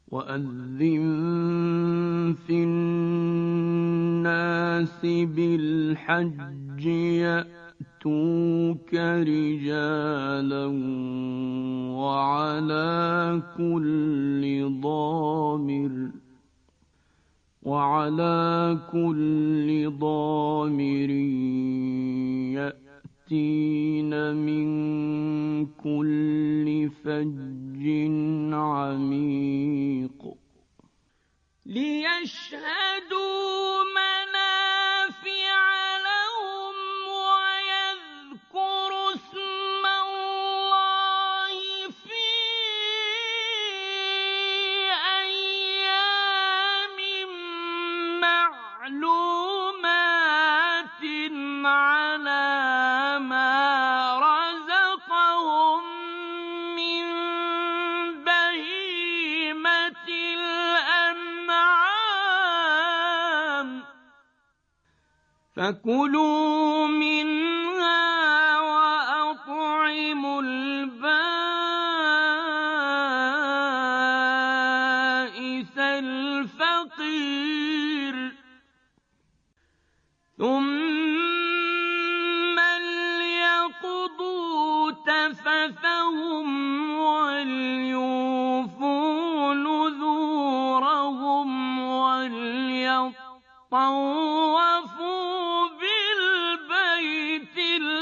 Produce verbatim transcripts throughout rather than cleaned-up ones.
وأذن في الناس بالحج يأتوك رجالا وعلى كل ضامر وعلى كل ضامر يأتين من كل فج عميق ليشهدوا منافع لهم ويذكروا اسم الله في أيام معلومات على ما رزقهم من بهيمة الأنعام فكلوا منها وأطعموا البائس الفقير ثم ليقضوا تفثهم وليوفوا نذورهم وليطوفوا بالبيت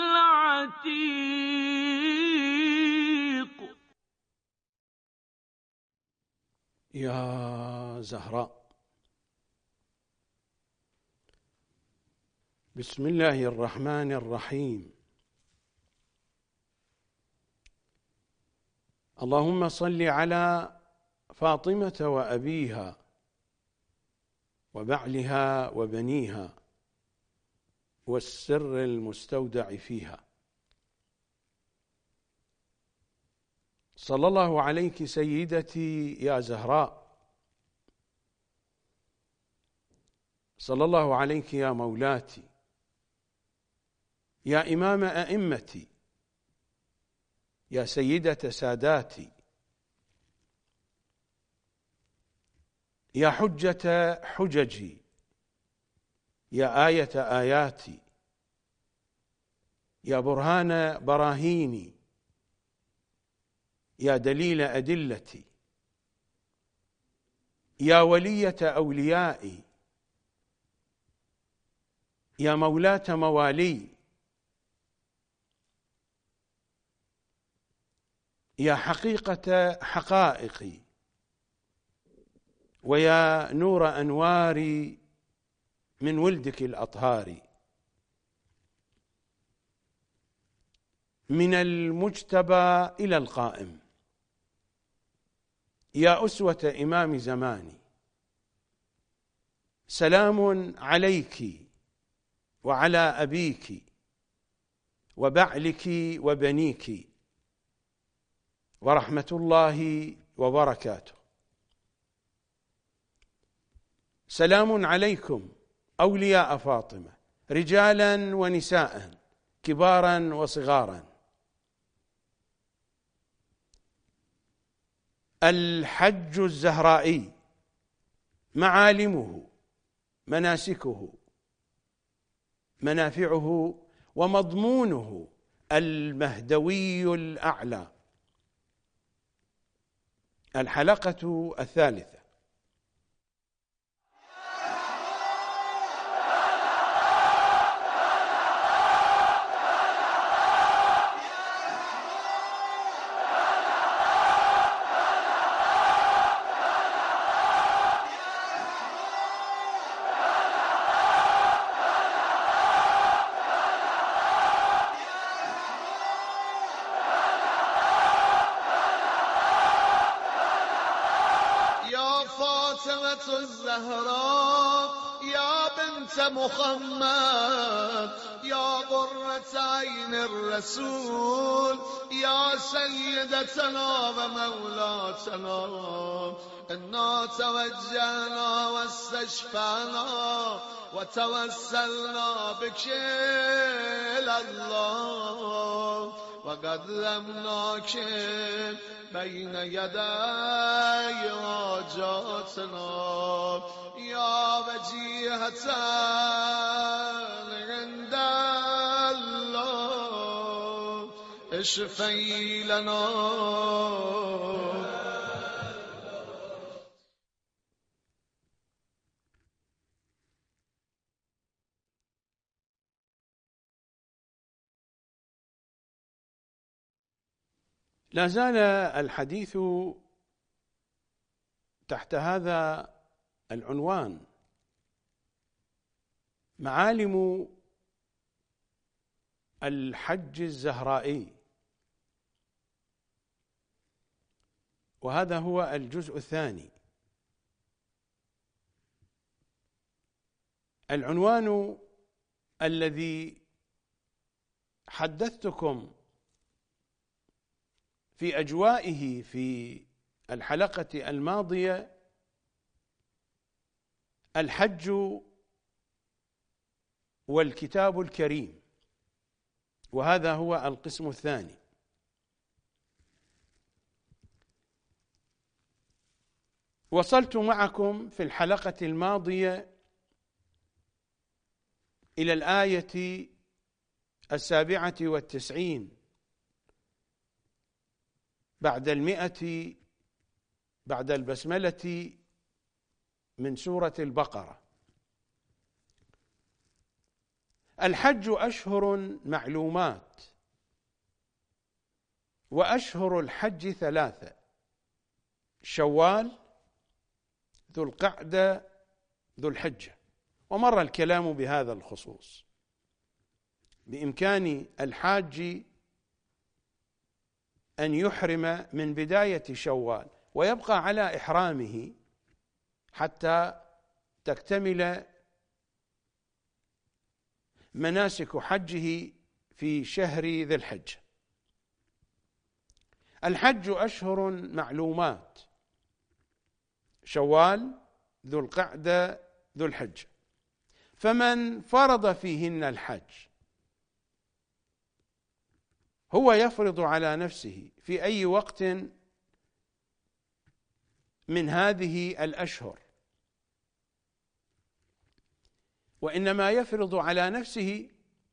العتيق. يا زهراء، بسم الله الرحمن الرحيم. اللهم صل على فاطمة وأبيها وبعلها وبنيها والسر المستودع فيها. صلى الله عليك سيدتي يا زهراء، صلى الله عليك يا مولاتي، يا إمام أئمتي، يا سيدة ساداتي، يا حجة حججي، يا آية آياتي، يا برهان براهيني، يا دليل أدلتي، يا ولية أوليائي، يا مولاة موالي، يا حقيقة حقائقي، ويا نور أنواري من ولدك الأطهار. من المجتبى إلى القائم، يا أسوة إمام زماني، سلام عليك وعلى أبيك وبعلك وبنيك ورحمة الله وبركاته. سلام عليكم أولياء فاطمة، رجالا ونساء، كبارا وصغارا. الحج الزهرائي معالمه، مناسكه، منافعه، ومضمونه المهدوي الأعلى. الحلقة الثالثة. الزهراء يا بنت محمد، يا قرة عين الرسول، يا سيدتنا ومولاتنا، إنا توجهنا واستشفعنا وتوسلنا بك إلى الله، وقدمناك بين يدي حاجاتنا يا وجيهة عند الله اشفي لنا. لا زال الحديث تحت هذا العنوان: معالم الحج الزهرائي، وهذا هو الجزء الثاني. العنوان الذي حدثتكم في أجوائه في الحلقة الماضية: الحج والكتاب الكريم، وهذا هو القسم الثاني. وصلت معكم في الحلقة الماضية إلى الآية السابعة والتسعين بعد المئة بعد البسملة من سورة البقرة. الحج أشهر معلومات، وأشهر الحج ثلاثة: شوال، ذو القعدة، ذو الحجة. ومر الكلام بهذا الخصوص. بإمكان الحاج أن يحرم من بداية شوال ويبقى على إحرامه حتى تكتمل مناسك حجه في شهر ذي الحجة. الحج أشهر معلومات: شوال، ذو القعدة، ذو الحجة. فمن فرض فيهن الحج، هو يفرض على نفسه في أي وقت من هذه الأشهر، وإنما يفرض على نفسه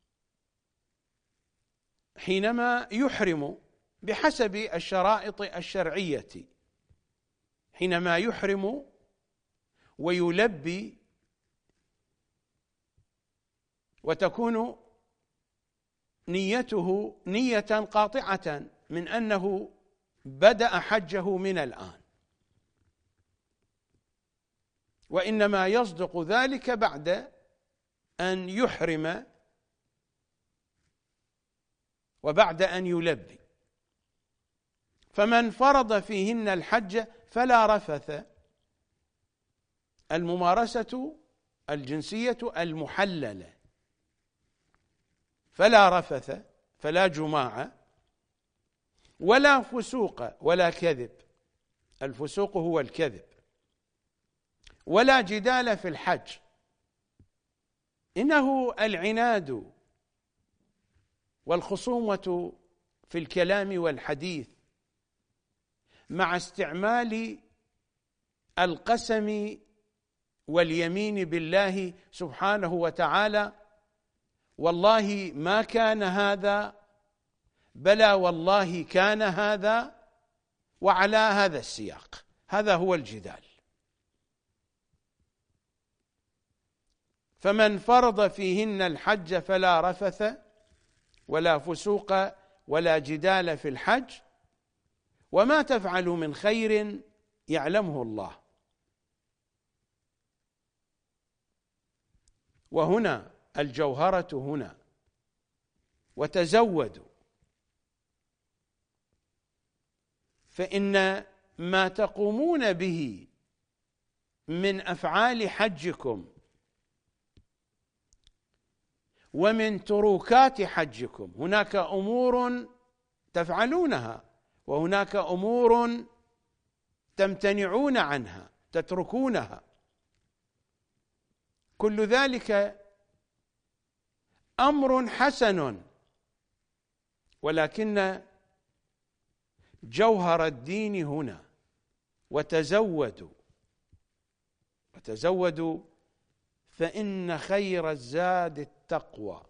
حينما يحرم بحسب الشرائط الشرعية، حينما يحرم ويلبي وتكون نيته نية قاطعة من أنه بدأ حجه من الآن، وإنما يصدق ذلك بعد أن يحرم وبعد أن يلبي. فمن فرض فيهن الحج فلا رفث، الممارسة الجنسية المحللة، فلا رفث، فلا جماع، ولا فسوق ولا كذب، الفسوق هو الكذب، ولا جدال في الحج، إنه العناد والخصومة في الكلام والحديث مع استعمال القسم واليمين بالله سبحانه وتعالى: والله ما كان هذا، بلى والله كان هذا، وعلى هذا السياق. هذا هو الجدال. فمن فرض فيهن الحج فلا رفث ولا فسوق ولا جدال في الحج، وما تفعل من خير يعلمه الله. وهنا الجوهرة هنا: وتزودوا، فإن ما تقومون به من أفعال حجكم ومن تروكات حجكم، هناك أمور تفعلونها وهناك أمور تمتنعون عنها، تتركونها. كل ذلك أمر حسن، ولكن جوهر الدين هنا: وتزودوا، وتزودوا فإن خير الزاد التقوى.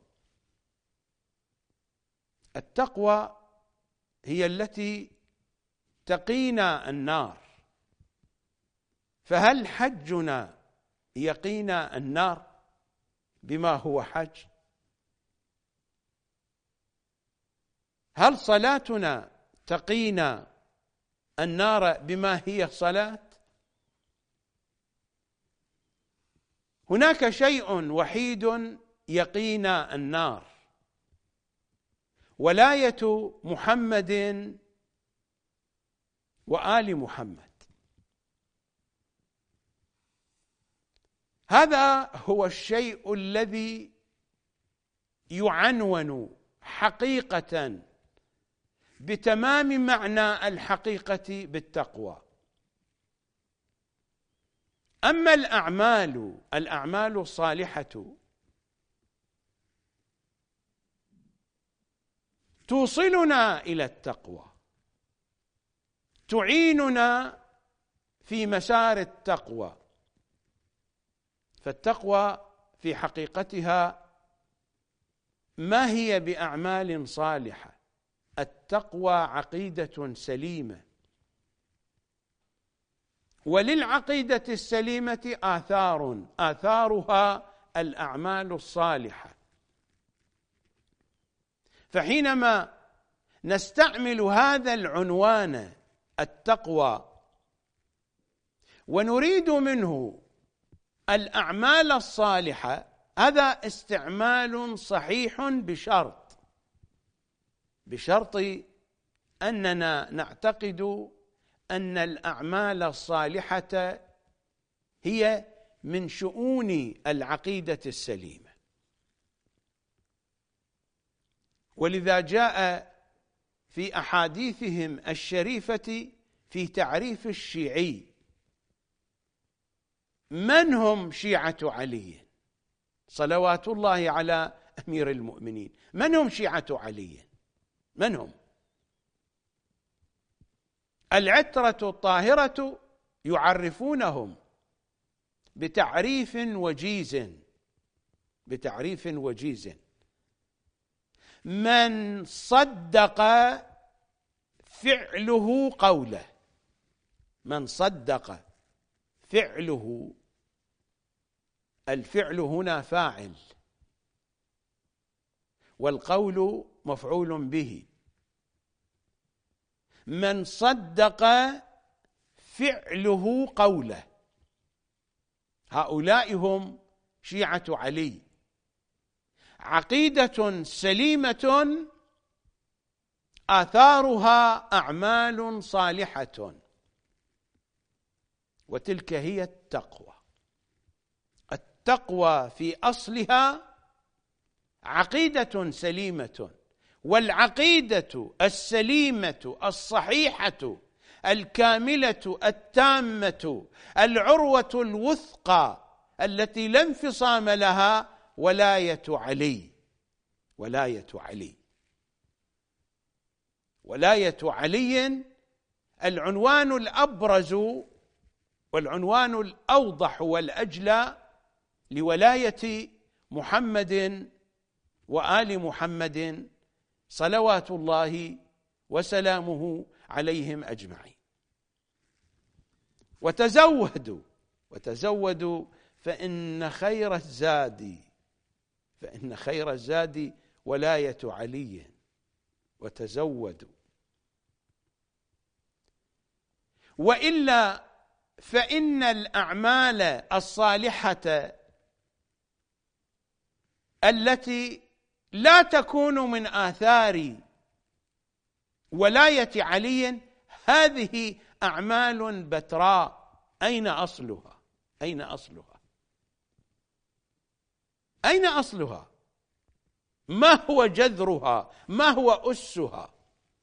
التقوى هي التي تقينا النار. فهل حجنا يقينا النار بما هو حج؟ هل صلاتنا تقينا النار بما هي صلاة؟ هناك شيء وحيد يقينا النار: ولاية محمد وآل محمد. هذا هو الشيء الذي يعنون حقيقة بتمام معنى الحقيقة بالتقوى. أما الأعمال الأعمال الصالحة توصلنا إلى التقوى، تعيننا في مسار التقوى. فالتقوى في حقيقتها ما هي بأعمال صالحة؟ التقوى عقيدة سليمة، وللعقيدة السليمة آثار، آثارها الأعمال الصالحة. فحينما نستعمل هذا العنوان التقوى ونريد منه الأعمال الصالحة، هذا استعمال صحيح بشرط بشرط أننا نعتقد أن الأعمال الصالحة هي من شؤون العقيدة السليمة. ولذا جاء في أحاديثهم الشريفة في تعريف الشيعي: من هم شيعة علي؟ صلوات الله على أمير المؤمنين. من هم شيعة علي؟ من هم؟ العترة الطاهرة يعرفونهم بتعريف وجيز بتعريف وجيز: من صدق فعله قوله. من صدق فعله، الفعل هنا فاعل والقول مفعول به. من صدق فعله قوله، هؤلاء هم شيعة علي. عقيدة سليمة آثارها أعمال صالحة، وتلك هي التقوى. التقوى في أصلها عقيدة سليمة، والعقيدة السليمة الصحيحة الكاملة التامة العروة الوثقى التي لا انفصام لها ولاية علي. ولاية علي ولاية علي العنوان الأبرز والعنوان الأوضح والأجلى لولاية محمد وآل محمد صلوات الله وسلامه عليهم أجمعين. وتزودوا وتزودوا فإن خير الزاد فإن خير الزاد ولاية علي. وتزودوا، وإلا فإن الأعمال الصالحة التي لا تكون من آثار ولاية علي هذه أعمال بتراء. أين أصلها؟ أين أصلها؟ أين أصلها؟ ما هو جذرها؟ ما هو أسها؟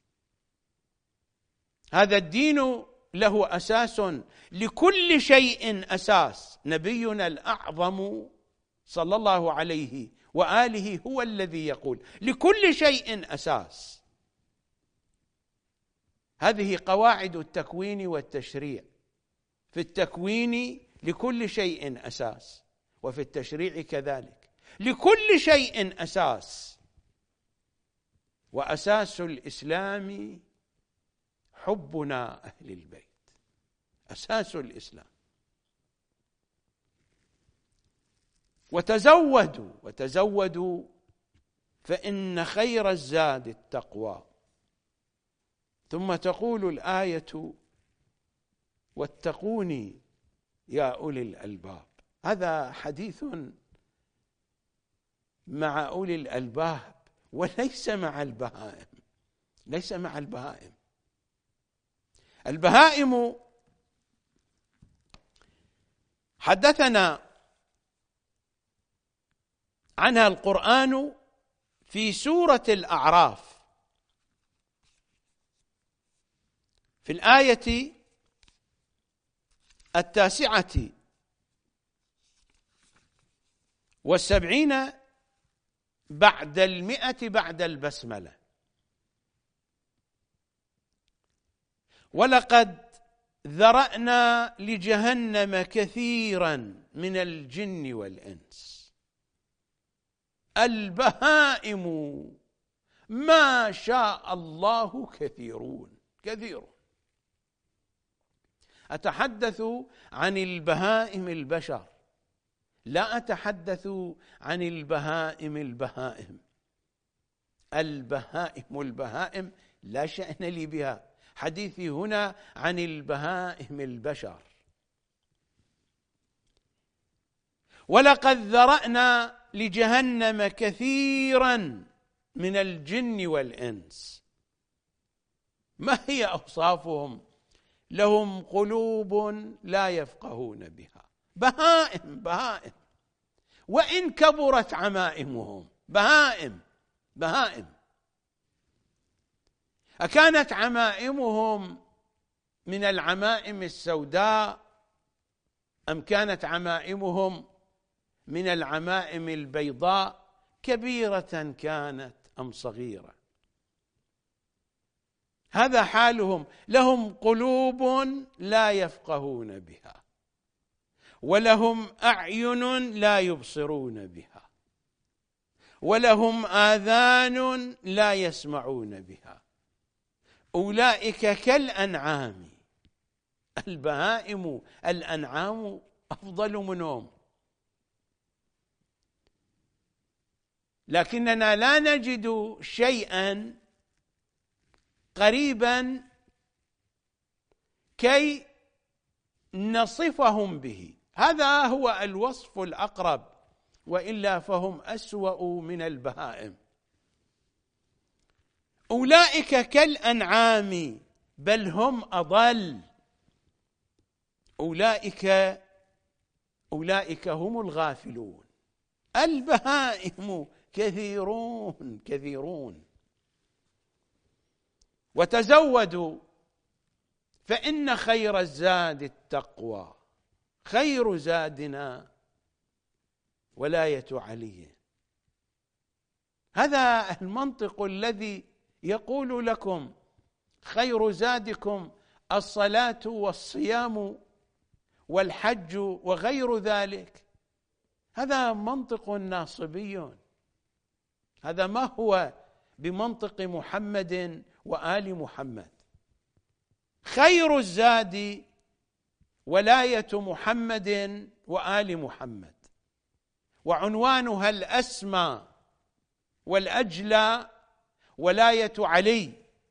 هذا الدين له أساس، لكل شيء أساس. نبينا الأعظم صلى الله عليه وآله هو الذي يقول: لكل شيء أساس. هذه قواعد التكوين والتشريع. في التكوين لكل شيء أساس، وفي التشريع كذلك، لكل شيء أساس. وأساس الإسلام حبنا أهل البيت، أساس الإسلام. وتزودوا وتزودوا فإن خير الزاد التقوى. ثم تقول الآية: واتقوني يا أولي الألباب. هذا حديث مع أولي الألباب وليس مع البهائم، ليس مع البهائم. البهائم حدثنا عنها القرآن في سورة الأعراف في الآية التاسعة والسبعين بعد المئة بعد البسملة: ولقد ذرأنا لجهنم كثيرا من الجن والإنس البهائم ما شاء الله كثيرون. كثير. أتحدث عن البهائم البشر، لا أتحدث عن البهائم البهائم. البهائم البهائم لا شأن لي بها، حديثي هنا عن البهائم البشر. ولقد ذرأنا لجهنم كثيرا من الجن والإنس. ما هي أوصافهم؟ لهم قلوب لا يفقهون بها. بهائم بهائم، وإن كبرت عمائمهم. بهائم بهائم. أكانت عمائمهم من العمائم السوداء أم كانت عمائمهم من العمائم البيضاء؟ كبيرة كانت أم صغيرة؟ هذا حالهم. لهم قلوب لا يفقهون بها، ولهم أعين لا يبصرون بها، ولهم آذان لا يسمعون بها. أولئك كالأنعام. البهائم الأنعام أفضل منهم، لكننا لا نجد شيئا قريبا كي نصفهم به. هذا هو الوصف الأقرب، وإلا فهم أسوأ من البهائم. أولئك كالأنعام بل هم أضل. أولئك أولئك هم الغافلون. البهائم كثيرون كثيرون. وتزودوا فإن خير الزاد التقوى. خير زادنا ولاية علي. هذا المنطق الذي يقول لكم خير زادكم الصلاة والصيام والحج وغير ذلك. هذا منطق ناصبي، هذا ما هو بمنطق محمد وآل محمد. خير الزاد ولاية محمد وآل محمد، وعنوانها الأسمى والأجلى ولاية علي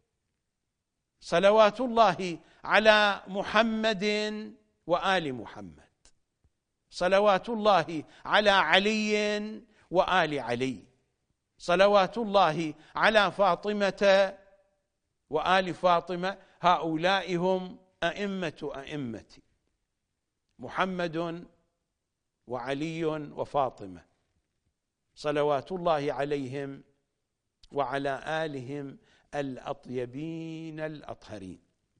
صلوات الله على محمد وآل محمد، صلوات الله على علي وآل علي، صلوات الله على فاطمة وآل فاطمة. هؤلاء هم أئمة أئمتي، محمد وعلي وفاطمة صلوات الله عليهم وعلى آلهم الأطيبين الأطهرين.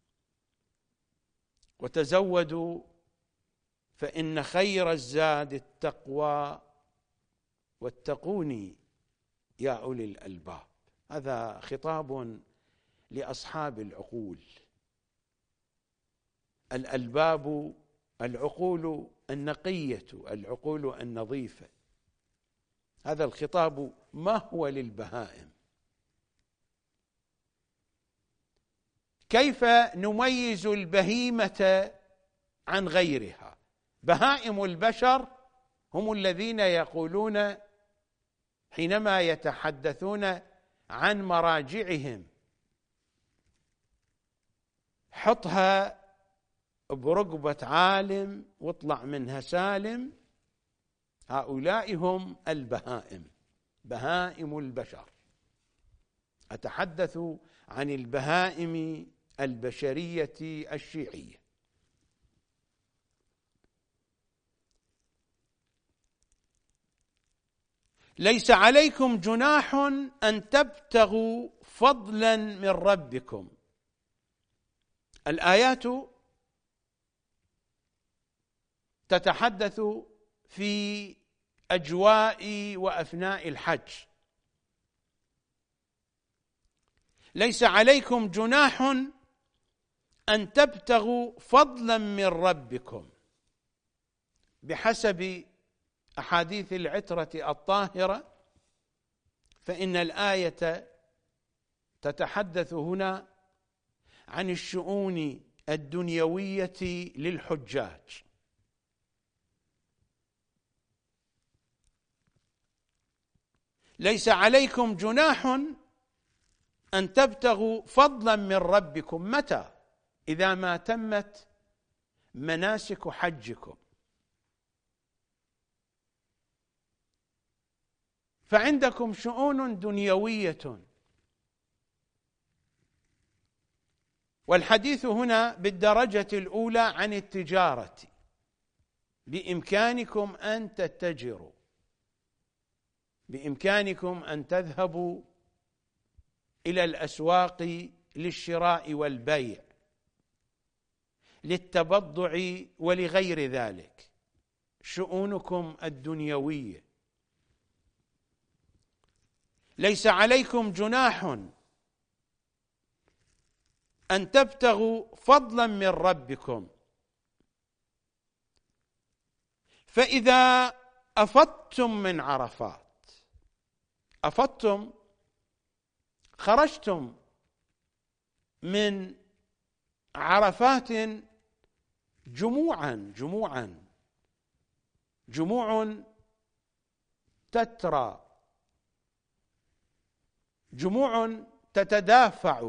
وتزودوا فإن خير الزاد التقوى واتقوني يا أولي الألباب. هذا خطاب لأصحاب العقول. الألباب العقول النقية، العقول النظيفة. هذا الخطاب ما هو للبهائم. كيف نميز البهيمة عن غيرها؟ بهائم البشر هم الذين يقولون حينما يتحدثون عن مراجعهم حطها برقبة عالم واطلع منها سالم. هؤلاء هم البهائم، بهائم البشر. أتحدث عن البهائم البشرية الشيعية. ليس عليكم جناح أن تبتغوا فضلا من ربكم. الآيات تتحدث في أجواء وأفناء الحج. ليس عليكم جناح أن تبتغوا فضلا من ربكم. بحسب أحاديث العترة الطاهرة فإن الآية تتحدث هنا عن الشؤون الدنيوية للحجاج. ليس عليكم جناح أن تبتغوا فضلا من ربكم. متى؟ إذا ما تمت مناسك حجكم، فعندكم شؤون دنيوية. والحديث هنا بالدرجة الأولى عن التجارة. بإمكانكم أن تتجروا، بإمكانكم أن تذهبوا إلى الأسواق للشراء والبيع، للتبضع ولغير ذلك، شؤونكم الدنيوية. ليس عليكم جناح أن تبتغوا فضلا من ربكم. فإذا أفضتم من عرفات، أفضتم خرجتم من عرفات جموعا جموعا جموع تترى، جموع تتدافع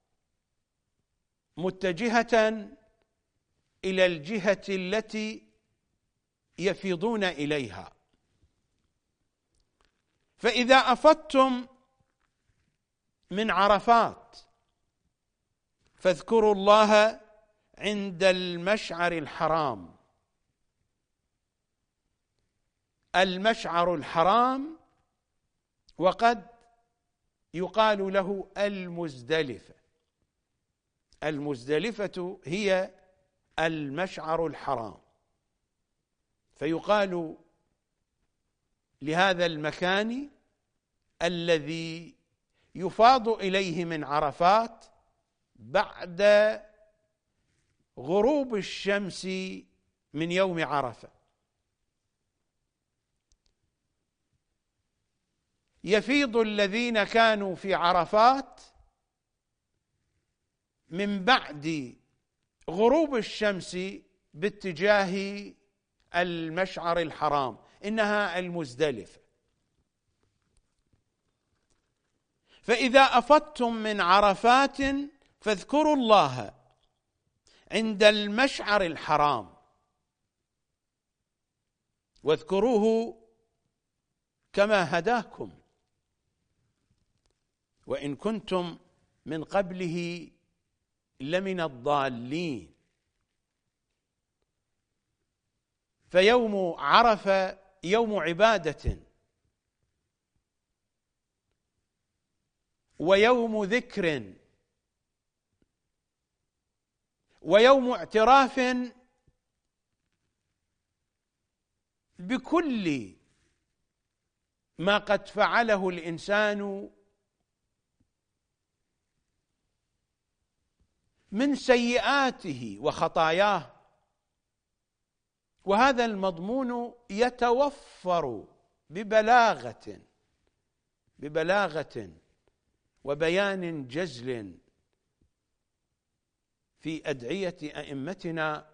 متجهة إلى الجهة التي يفيضون إليها. فإذا أفضتم من عرفات فاذكروا الله عند المشعر الحرام. المشعر الحرام وقد يقال له المزدلفة. المزدلفة هي المشعر الحرام. فيقال لهذا المكان الذي يفاض إليه من عرفات بعد غروب الشمس من يوم عرفة. يفيض الذين كانوا في عرفات من بعد غروب الشمس باتجاه المشعر الحرام، إنها المزدلفة. فإذا أفضتم من عرفات فاذكروا الله عند المشعر الحرام، واذكروه كما هداكم وإن كنتم من قبله لمن الضالين. فيوم عرفة يوم عبادة ويوم ذكر ويوم اعتراف بكل ما قد فعله الإنسان من سيئاته وخطاياه، وهذا المضمون يتوفر ببلاغة ببلاغة وبيان جزل في أدعية أئمتنا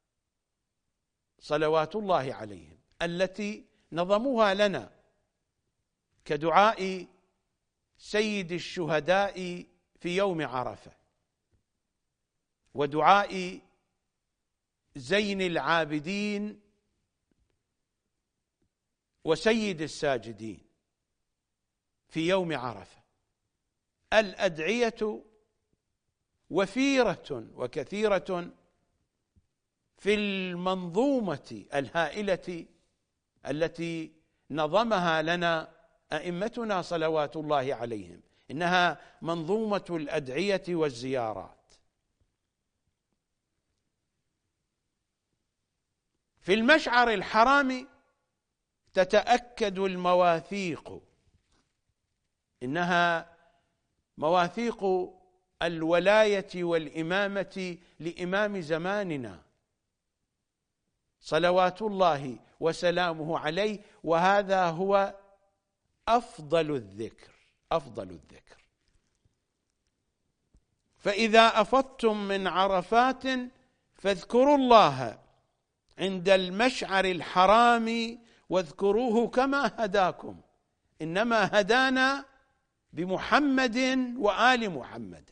صلوات الله عليهم التي نظموها لنا، كدعاء سيد الشهداء في يوم عرفة، ودعاء زين العابدين وسيد الساجدين في يوم عرفة. الأدعية وفيرة وكثيرة في المنظومة الهائلة التي نظمها لنا أئمتنا صلوات الله عليهم، إنها منظومة الأدعية والزيارات. في المشعر الحرام تتأكد المواثيق، إنها مواثيق الولاية والإمامة لإمام زماننا صلوات الله وسلامه عليه، وهذا هو أفضل الذكر أفضل الذكر. فإذا أفضتم من عرفات فاذكروا الله عند المشعر الحرام واذكروه كما هداكم، إنما هدانا بمحمد وآل محمد،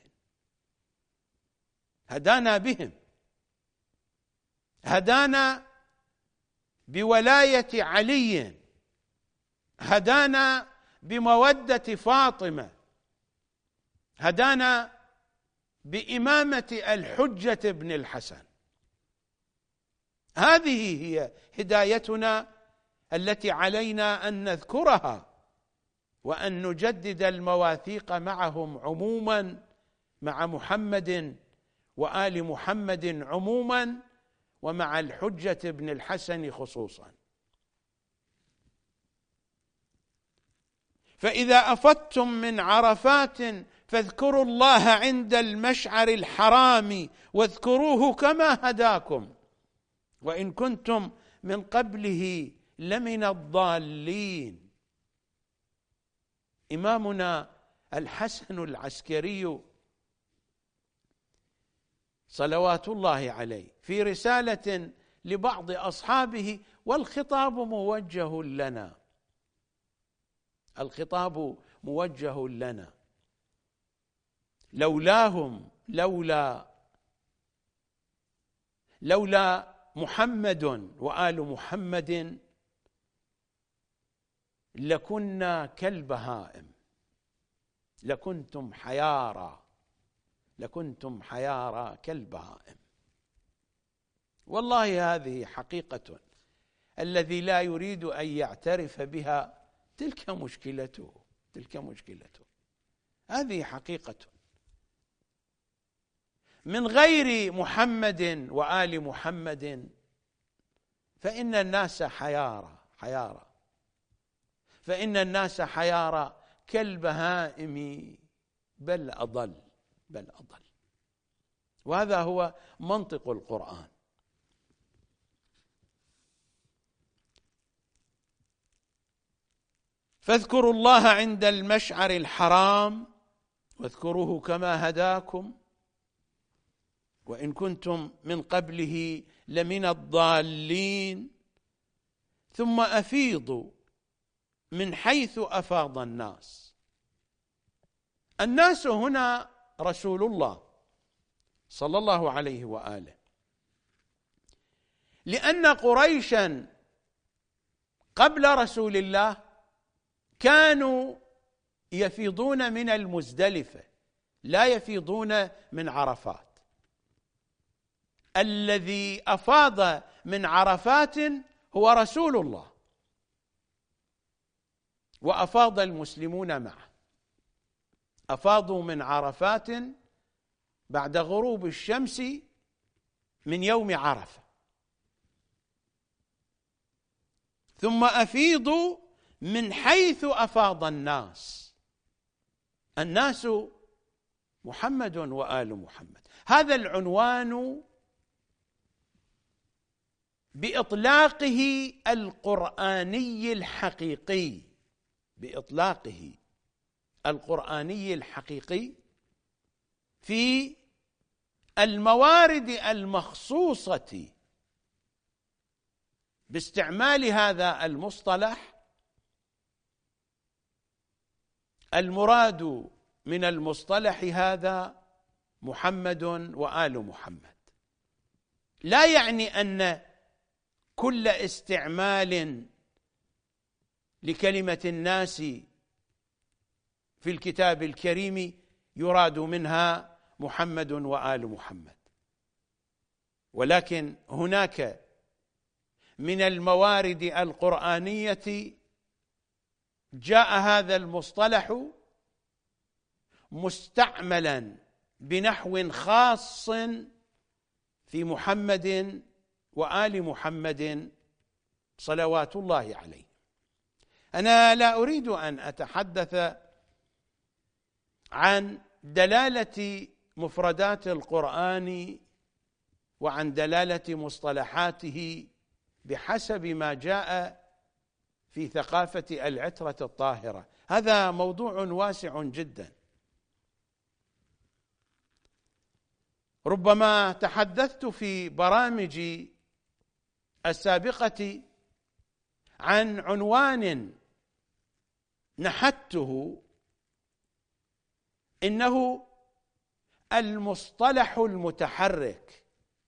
هدانا بهم، هدانا بولاية علي، هدانا بمودة فاطمة، هدانا بإمامة الحجة بن الحسن. هذه هي هدايتنا التي علينا أن نذكرها وأن نجدد المواثيق معهم عموما، مع محمد وآل محمد عموما، ومع الحجة بن الحسن خصوصا. فإذا أفضتم من عرفات فاذكروا الله عند المشعر الحرام واذكروه كما هداكم وإن كنتم من قبله لمن الضالين. إمامنا الحسن العسكري صلوات الله عليه في رسالة لبعض أصحابه، والخطاب موجه لنا، الخطاب موجه لنا، لولاهم لولا لولا محمد وآل محمد لكنا كالبهائم، لكنتم حيارى لكنتم حيارى كالبهائم. والله هذه حقيقة، الذي لا يريد أن يعترف بها تلك مشكلته تلك مشكلته هذه حقيقة. من غير محمد وآل محمد فإن الناس حيارى حيارى فإن الناس حيارى كالبهائم بل أضل بل أضل. وهذا هو منطق القرآن. فاذكروا الله عند المشعر الحرام واذكروه كما هداكم وإن كنتم من قبله لمن الضالين، ثم أفيضوا من حيث أفاض الناس. الناس هنا رسول الله صلى الله عليه وآله، لأن قريشا قبل رسول الله كانوا يفيضون من المزدلفة، لا يفيضون من عرفات. الذي أفاض من عرفات هو رسول الله، وأفاض المسلمون معه. أفاضوا من عرفات بعد غروب الشمس من يوم عرفة، ثم أفيضوا من حيث أفاض الناس. الناس محمد وآل محمد، هذا العنوان بإطلاقه القرآني الحقيقي، بإطلاقه القرآني الحقيقي في الموارد المخصوصة باستعمال هذا المصطلح. المراد من المصطلح هذا محمد وآل محمد، لا يعني أن كل استعمال لكلمة الناس في الكتاب الكريم يراد منها محمد وآل محمد، ولكن هناك من الموارد القرآنية جاء هذا المصطلح مستعملا بنحو خاص في محمد وآل محمد صلوات الله عليه. أنا لا أريد أن أتحدث عن دلالة مفردات القرآن وعن دلالة مصطلحاته بحسب ما جاء في ثقافة العترة الطاهرة، هذا موضوع واسع جدا. ربما تحدثت في برامجي السابقة عن عنوان نحته، إنه المصطلح المتحرك.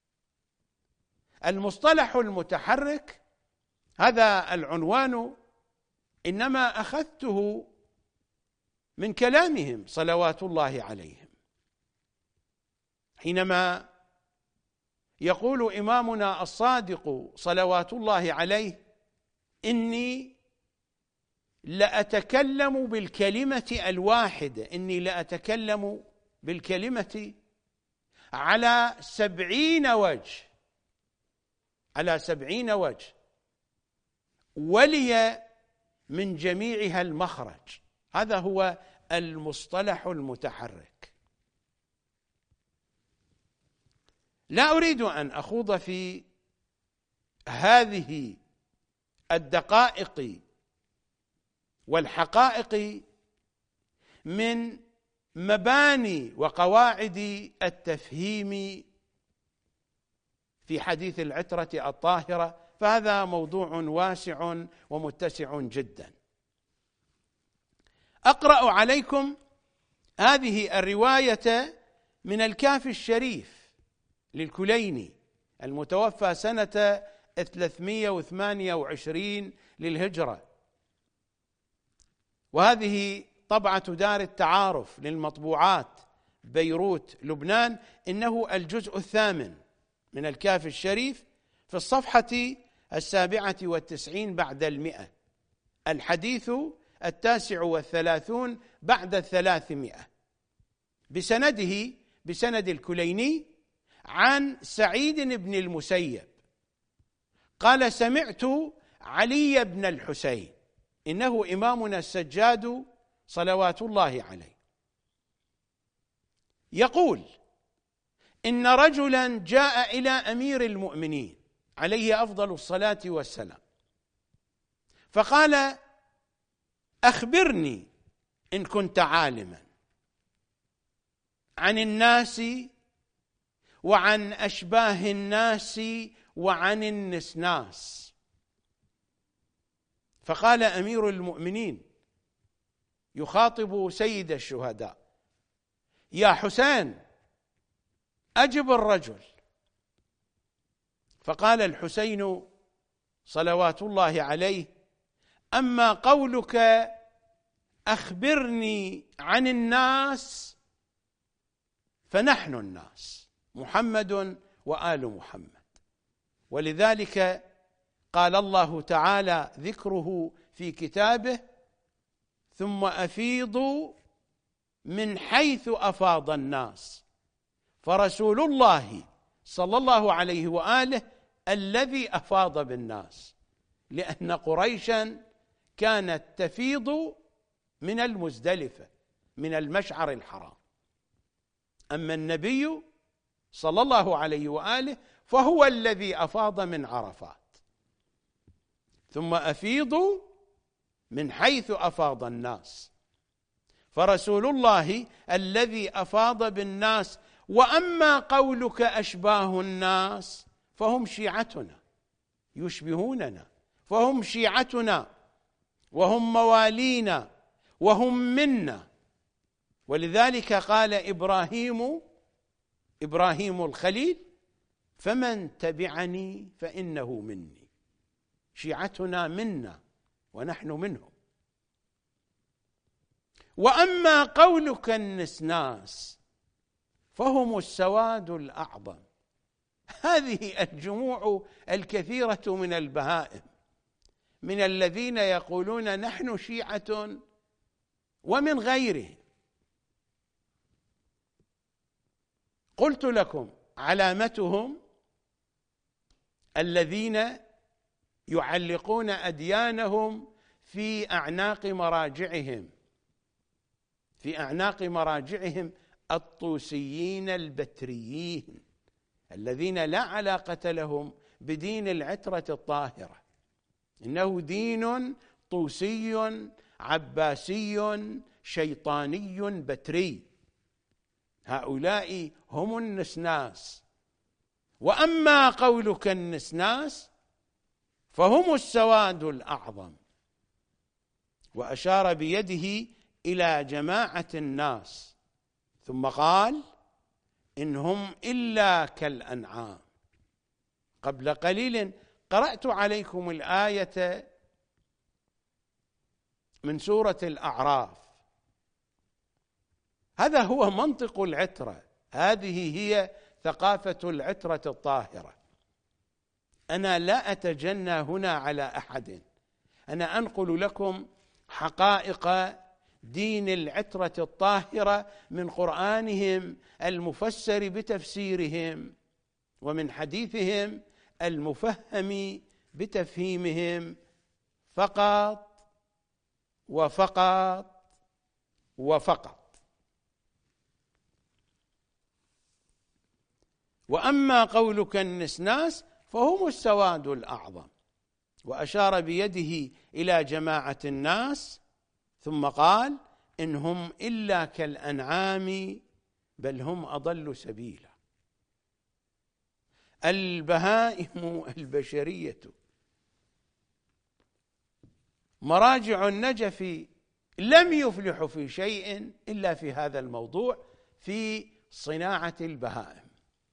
المصطلح المتحرك هذا العنوان إنما أخذته من كلامهم صلوات الله عليهم، حينما يقول إمامنا الصادق صلوات الله عليه: إني لأتكلم بالكلمة الواحدة، إني لأتكلم بالكلمة على سبعين وجه، على سبعين وجه، ولي من جميعها المخرج. هذا هو المصطلح المتحرك. لا أريد أن أخوض في هذه الدقائق والحقائق من مباني وقواعد التفهيم في حديث العترة الطاهرة، فهذا موضوع واسع ومتسع جدا. أقرأ عليكم هذه الرواية من الكافي الشريف للكليني المتوفى سنة ثلاثمائة وثمانية وعشرين للهجرة، وهذه طبعة دار التعارف للمطبوعات بيروت لبنان. إنه الجزء الثامن من الكافي الشريف في الصفحة السابعة والتسعين بعد المئة، الحديث التاسع والثلاثون بعد الثلاثمائة، بسنده بسند الكليني عن سعيد بن المسيب قال: سمعت علي بن الحسين، إنه إمامنا السجاد صلوات الله عليه، يقول: إن رجلا جاء إلى أمير المؤمنين عليه أفضل الصلاة والسلام فقال: أخبرني إن كنت عالما عن الناس وعن أشباه الناس وعن النسناس. فقال أمير المؤمنين يخاطب سيد الشهداء: يا حسين أجب الرجل. فقال الحسين صلوات الله عليه: أما قولك أخبرني عن الناس فنحن الناس، محمد وآل محمد. ولذلك قال الله تعالى ذكره في كتابه: ثم أفيضوا من حيث أفاض الناس، فرسول الله صلى الله عليه وآله الذي أفاض بالناس، لأن قريشا كانت تفيض من المزدلفة من المشعر الحرام، أما النبي صلى الله عليه وآله فهو الذي أفاض من عرفات. ثم أفيضوا من حيث أفاض الناس. فرسول الله الذي أفاض بالناس. وأما قولك أشباه الناس فهم شيعتنا، يشبهوننا، فهم شيعتنا وهم موالينا وهم منا. ولذلك قال إبراهيم إبراهيم الخليل: فمن تبعني فإنه مني. شيعتنا منا ونحن منهم. وأما قولك النسناس فهم السواد الأعظم. هذه الجموع الكثيرة من البهائم، من الذين يقولون نحن شيعة ومن غيره. قلت لكم علامتهم الذين يعلقون أديانهم في أعناق مراجعهم في أعناق مراجعهم الطوسيين البتريين، الذين لا علاقة لهم بدين العترة الطاهرة، إنه دين طوسي عباسي شيطاني بتري. هؤلاء هم النسناس. وأما قولك النسناس فهم السواد الأعظم. وأشار بيده إلى جماعة الناس ثم قال: إن هم إلا كالأنعام. قبل قليل قرأت عليكم الآية من سورة الأعراف. هذا هو منطق العترة، هذه هي ثقافة العترة الطاهرة. أنا لا أتجنى هنا على أحد، أنا أنقل لكم حقائق دين العترة الطاهرة من قرآنهم المفسر بتفسيرهم، ومن حديثهم المفهم بتفهيمهم، فقط وفقط وفقط. وأما قولك النسناس فهم السواد الأعظم. وأشار بيده إلى جماعة الناس ثم قال: إن هم إلا كالأنعام بل هم أضل سبيلا. البهائم البشرية مراجع النجف لم يفلحوا في شيء إلا في هذا الموضوع، في صناعة البهائم.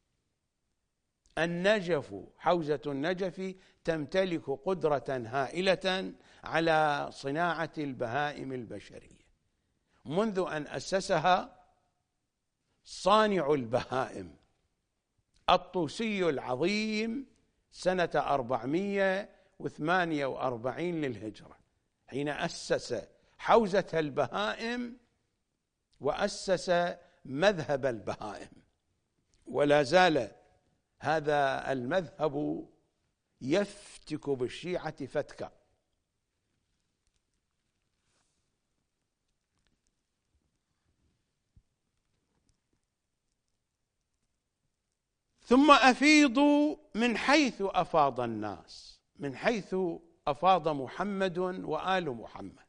النجف، حوزة النجف تمتلك قدرة هائلة على صناعة البهائم البشرية، منذ أن أسسها صانع البهائم الطوسي العظيم سنة أربعمائة وثمانية وأربعين للهجرة، حين أسس حوزة البهائم وأسس مذهب البهائم. ولا زال هذا المذهب يفتك بالشيعة فتكا. ثم أفيضوا من حيث أفاض الناس، من حيث أفاض محمد وآل محمد.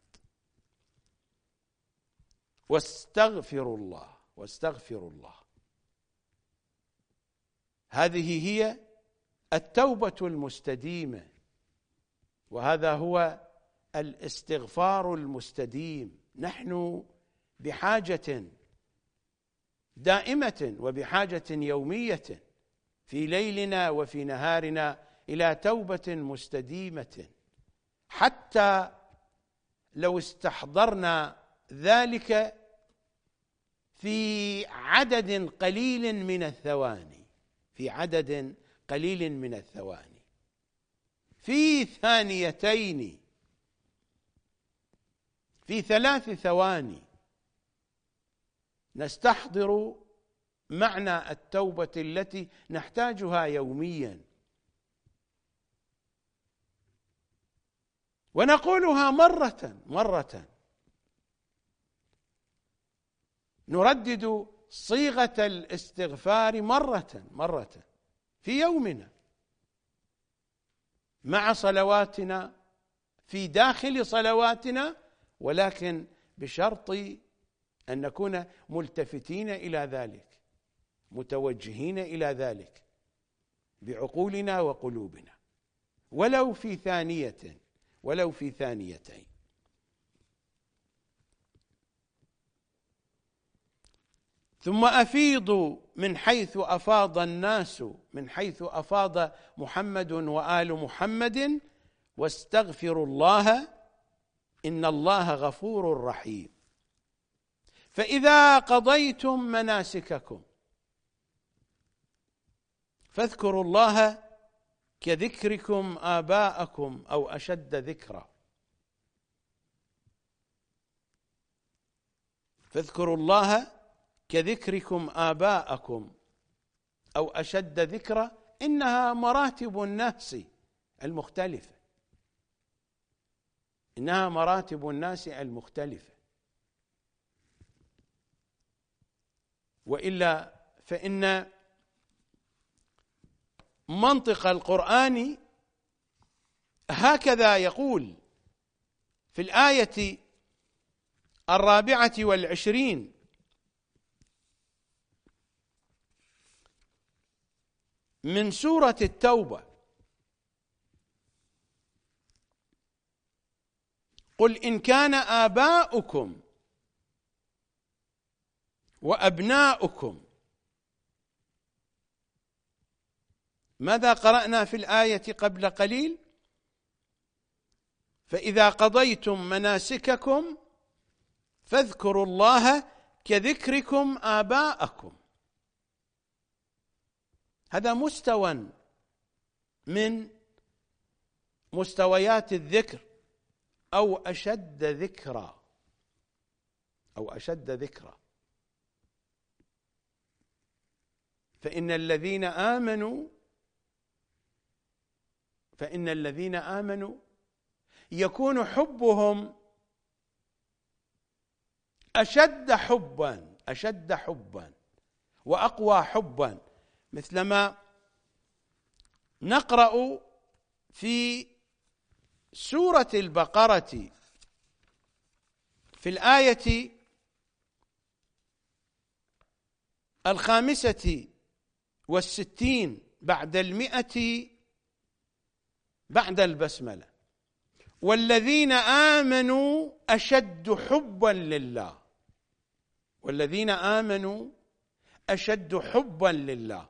واستغفروا الله واستغفروا الله. هذه هي التوبة المستديمة، وهذا هو الاستغفار المستديم. نحن بحاجة دائمة وبحاجة يومية في ليلنا وفي نهارنا إلى توبة مستديمة، حتى لو استحضرنا ذلك في عدد قليل من الثواني في عدد قليل من الثواني في ثانيتين، في ثلاث ثواني، نستحضر معنى التوبة التي نحتاجها يوميا، ونقولها مرة مرة، نردد صيغة الاستغفار مرة مرة في يومنا، مع صلواتنا في داخل صلواتنا، ولكن بشرط أن نكون ملتفتين إلى ذلك، متوجهين إلى ذلك بعقولنا وقلوبنا، ولو في ثانية ولو في ثانيتين. ثم أفيضوا من حيث أفاض الناس، من حيث أفاض محمد وآل محمد، واستغفروا الله إن الله غفور رحيم. فإذا قضيتم مناسككم فاذكروا الله كذكركم آباءكم أو أشد ذكرا. فاذكروا الله كذكركم آباءكم أو أشد ذكرا، إنها مراتب الناس المختلفة، إنها مراتب الناس المختلفة. وإلا فإن منطق القرآن هكذا يقول في الآية الرابعة والعشرين: من سورة التوبة: قل إن كان آباؤكم وأبناؤكم. ماذا قرأنا في الآية قبل قليل؟ فإذا قضيتم مناسككم فاذكروا الله كذكركم آباءكم. هذا مستوى من مستويات الذكر، أو أشد ذكرا، أو أشد ذكرا. فإن الذين آمنوا فإن الذين آمنوا يكون حبهم أشد حبا أشد حبا وأقوى حبا، مثلما نقرأ في سورة البقرة في الآية الخامسة والستين بعد المئة بعد البسملة: والذين آمنوا أشد حبا لله. والذين آمنوا أشد حبا لله.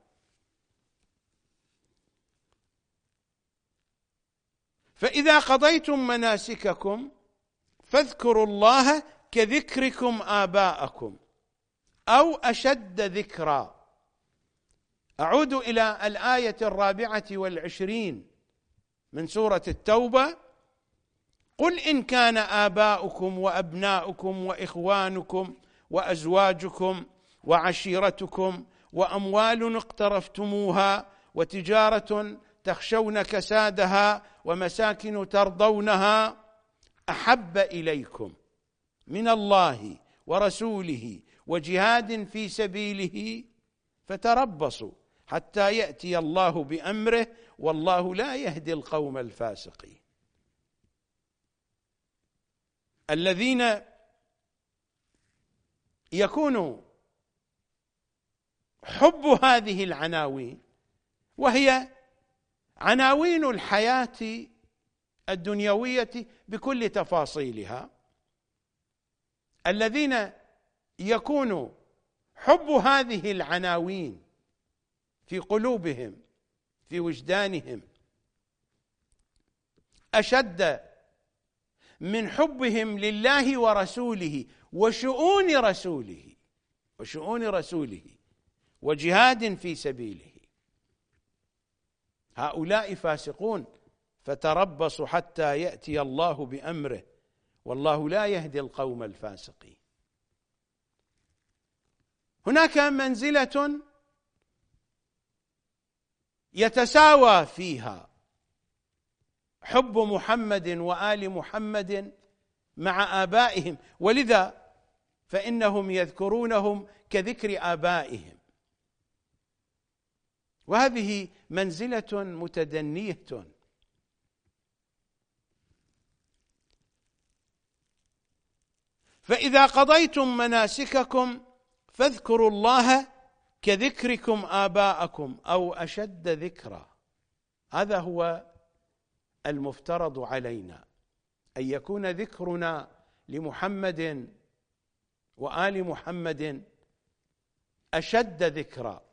فإذا قضيتم مناسككم فاذكروا الله كذكركم آباءكم أو أشد ذكرا. أعود إلى الآية الرابعة والعشرين من سورة التوبة: قل إن كان آباؤكم وأبناؤكم وإخوانكم وأزواجكم وعشيرتكم وأموال اقترفتموها وتجارة تخشون كسادها ومساكن ترضونها أحب إليكم من الله ورسوله وجهاد في سبيله فتربصوا حتى يأتي الله بأمره والله لا يهدي القوم الفاسقين. الذين يكون حب هذه العناوين، وهي عناوين الحياة الدنيوية بكل تفاصيلها، الذين يكون حب هذه العناوين في قلوبهم في وجدانهم أشد من حبهم لله ورسوله وشؤون رسوله وشؤون رسوله وجهاد في سبيله، هؤلاء فاسقون. فتربصوا حتى يأتي الله بأمره والله لا يهدي القوم الفاسقين. هناك منزلة يتساوى فيها حب محمد وآل محمد مع آبائهم، ولذا فإنهم يذكرونهم كذكر آبائهم، وهذه منزلة متدنية. فإذا قضيتم مناسككم فاذكروا الله كذكركم آباءكم أو أشد ذكرا. هذا هو المفترض علينا، أن يكون ذكرنا لمحمد وآل محمد أشد ذكرا.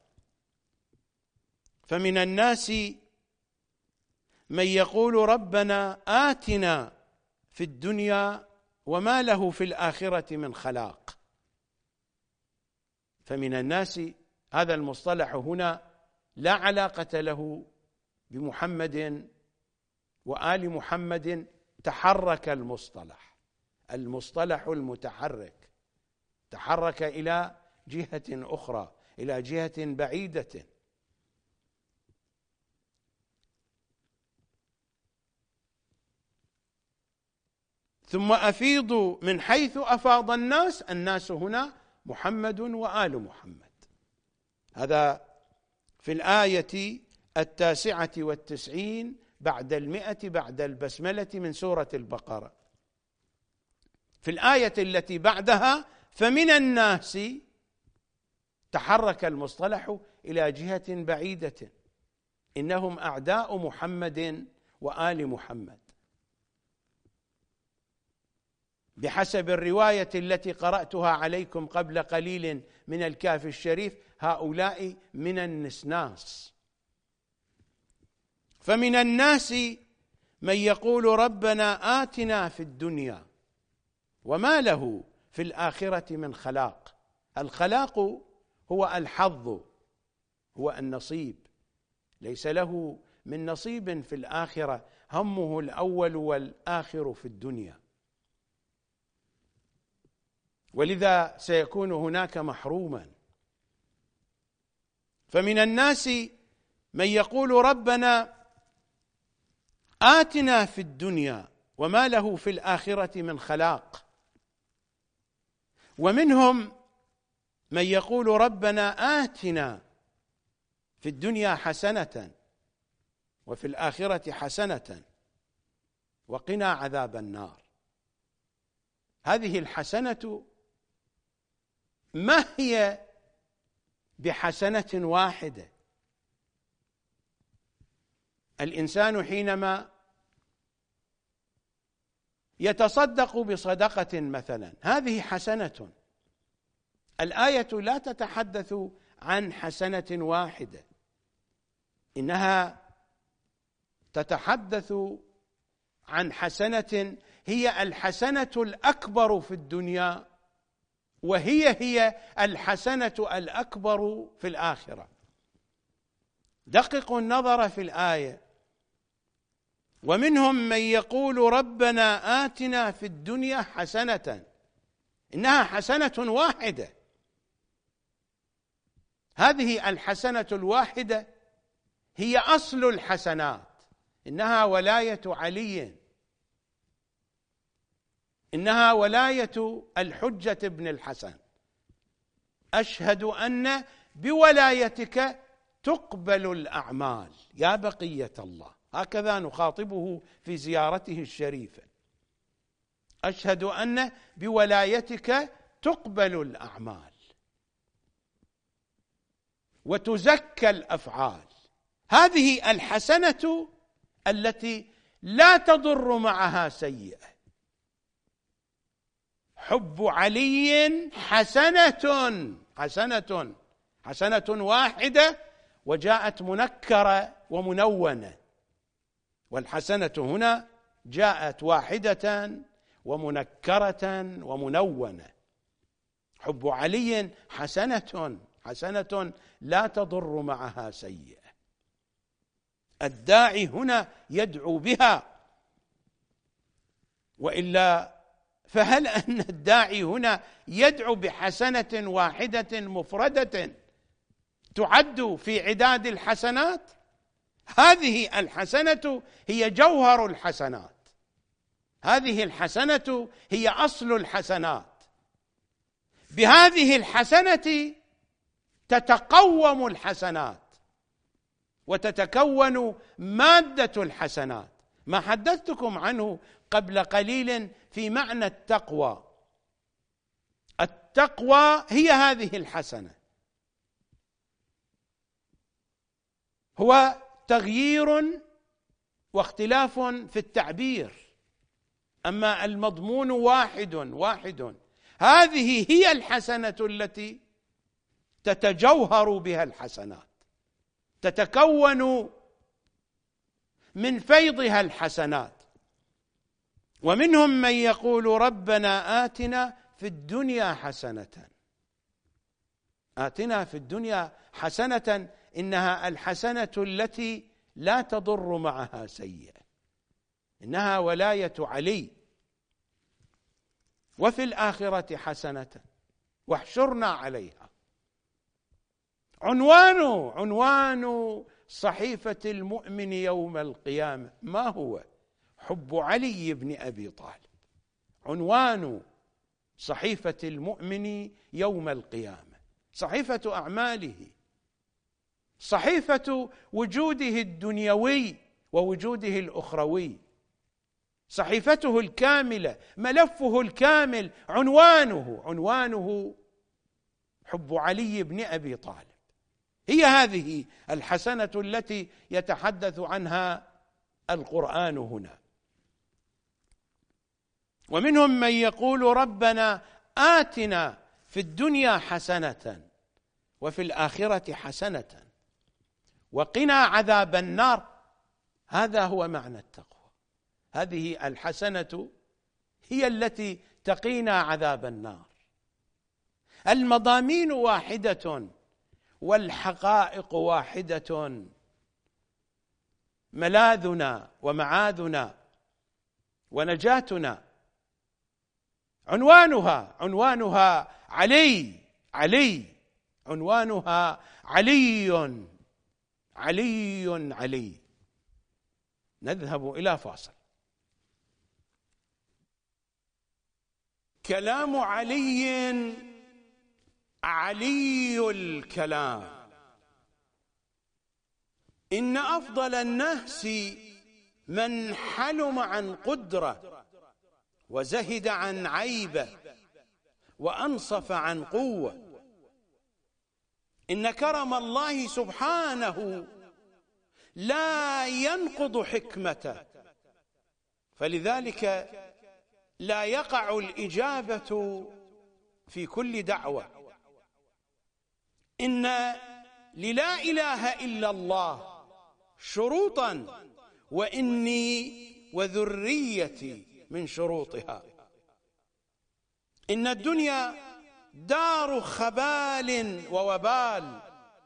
فمن الناس من يقول ربنا آتنا في الدنيا وما له في الآخرة من خلاق. فمن الناس، هذا المصطلح هنا لا علاقة له بمحمد وآل محمد، تحرك المصطلح، المصطلح المتحرك تحرك إلى جهة أخرى، إلى جهة بعيدة. ثم أفيضوا من حيث أفاض الناس، الناس هنا محمد وآل محمد. هذا في الآية التاسعة والتسعين بعد المئة بعد البسملة من سورة البقرة. في الآية التي بعدها فمن الناس تحرك المصطلح إلى جهة بعيدة، إنهم أعداء محمد وآل محمد. بحسب الرواية التي قرأتها عليكم قبل قليل من الكافي الشريف، هؤلاء من النسناس. فمن الناس من يقول ربنا آتنا في الدنيا وما له في الآخرة من خلاق. الخلاق هو الحظ، هو النصيب، ليس له من نصيب في الآخرة، همه الأول والآخر في الدنيا، ولذا سيكون هناك محروما. فمن الناس من يقول ربنا آتنا في الدنيا وما له في الآخرة من خلاق. ومنهم من يقول ربنا آتنا في الدنيا حسنة وفي الآخرة حسنة وقنا عذاب النار. هذه الحسنة ما هي بحسنة واحدة. الإنسان حينما يتصدق بصدقة مثلا، هذه حسنة. الآية لا تتحدث عن حسنة واحدة، إنها تتحدث عن حسنة هي الحسنة الأكبر في الدنيا، وهي هي الحسنة الأكبر في الآخرة. دققوا النظر في الآية: ومنهم من يقول ربنا آتنا في الدنيا حسنة، إنها حسنة واحدة. هذه الحسنة الواحدة هي أصل الحسنات، إنها ولاية علي، إنها ولاية الحجة ابن الحسن. أشهد أن بولايتك تقبل الأعمال يا بقية الله، هكذا نخاطبه في زيارته الشريفة. أشهد أن بولايتك تقبل الأعمال وتزكى الأفعال. هذه الحسنة التي لا تضر معها سيئة. حب علي حسنة، حسنة حسنة واحدة، وجاءت منكرة ومنونة، والحسنة هنا جاءت واحدة ومنكرة ومنونة. حب علي حسنة، حسنة لا تضر معها سيئة. الداعي هنا يدعو بها، وإلا فهل أن الداعي هنا يدعو بحسنة واحدة مفردة تعد في عداد الحسنات؟ هذه الحسنة هي جوهر الحسنات، هذه الحسنة هي أصل الحسنات. بهذه الحسنة تتقوم الحسنات وتتكون مادة التقوى هي هذه الحسنة، هو تغيير واختلاف في التعبير، أما المضمون واحد واحد. هذه هي الحسنة التي تتجوهر بها الحسنات، تتكون من فيضها الحسنات. ومنهم من يقول ربنا آتنا في الدنيا حسنة، آتنا في الدنيا حسنة، إنها الحسنة التي لا تضر معها سيئة، إنها ولاية علي. وفي الآخرة حسنة واحشرنا عليها. عنوان عنوان صحيفة المؤمن يوم القيامة ما هو؟ حب علي بن أبي طالب. عنوان صحيفة المؤمن يوم القيامة صحيفة أعماله، صحيفة وجوده الدنيوي ووجوده الأخروي، صحيفته الكاملة، ملفه الكامل، عنوانه عنوانه حب علي بن أبي طالب. هي هذه الحسنة التي يتحدث عنها القرآن هنا. ومنهم من يقول ربنا آتنا في الدنيا حسنة وفي الآخرة حسنة وقنا عذاب النار. هذا هو معنى التقوى، هذه الحسنة هي التي تقينا عذاب النار. المضامين واحدة والحقائق واحدة، ملاذنا ومعاذنا ونجاتنا. عنوانها عنوانها علي علي عنوانها علي علي علي. نذهب إلى فاصل. كلام علي علي الكلام، إن أفضل الناس من حلم عن قدرة وزهد عن عيبة وأنصف عن قوة. إن كرم الله سبحانه لا ينقض حكمته، فلذلك لا يقع الإجابة في كل دعوة. إن للا إله إلا الله شروطا، وإني وذريتي من شروطها. إن الدنيا دار خبال ووبال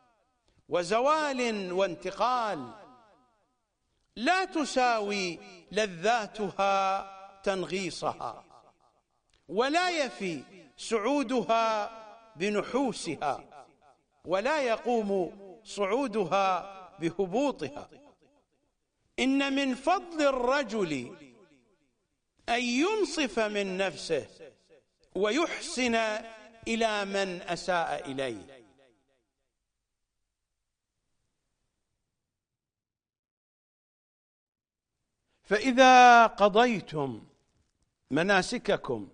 وزوال وانتقال، لا تساوي لذاتها تنغيصها، ولا يفي سعودها بنحوسها، ولا يقوم صعودها بهبوطها. إن من فضل الرجل أن ينصف من نفسه ويحسن إلى من أساء إليه. فإذا قضيتم مناسككم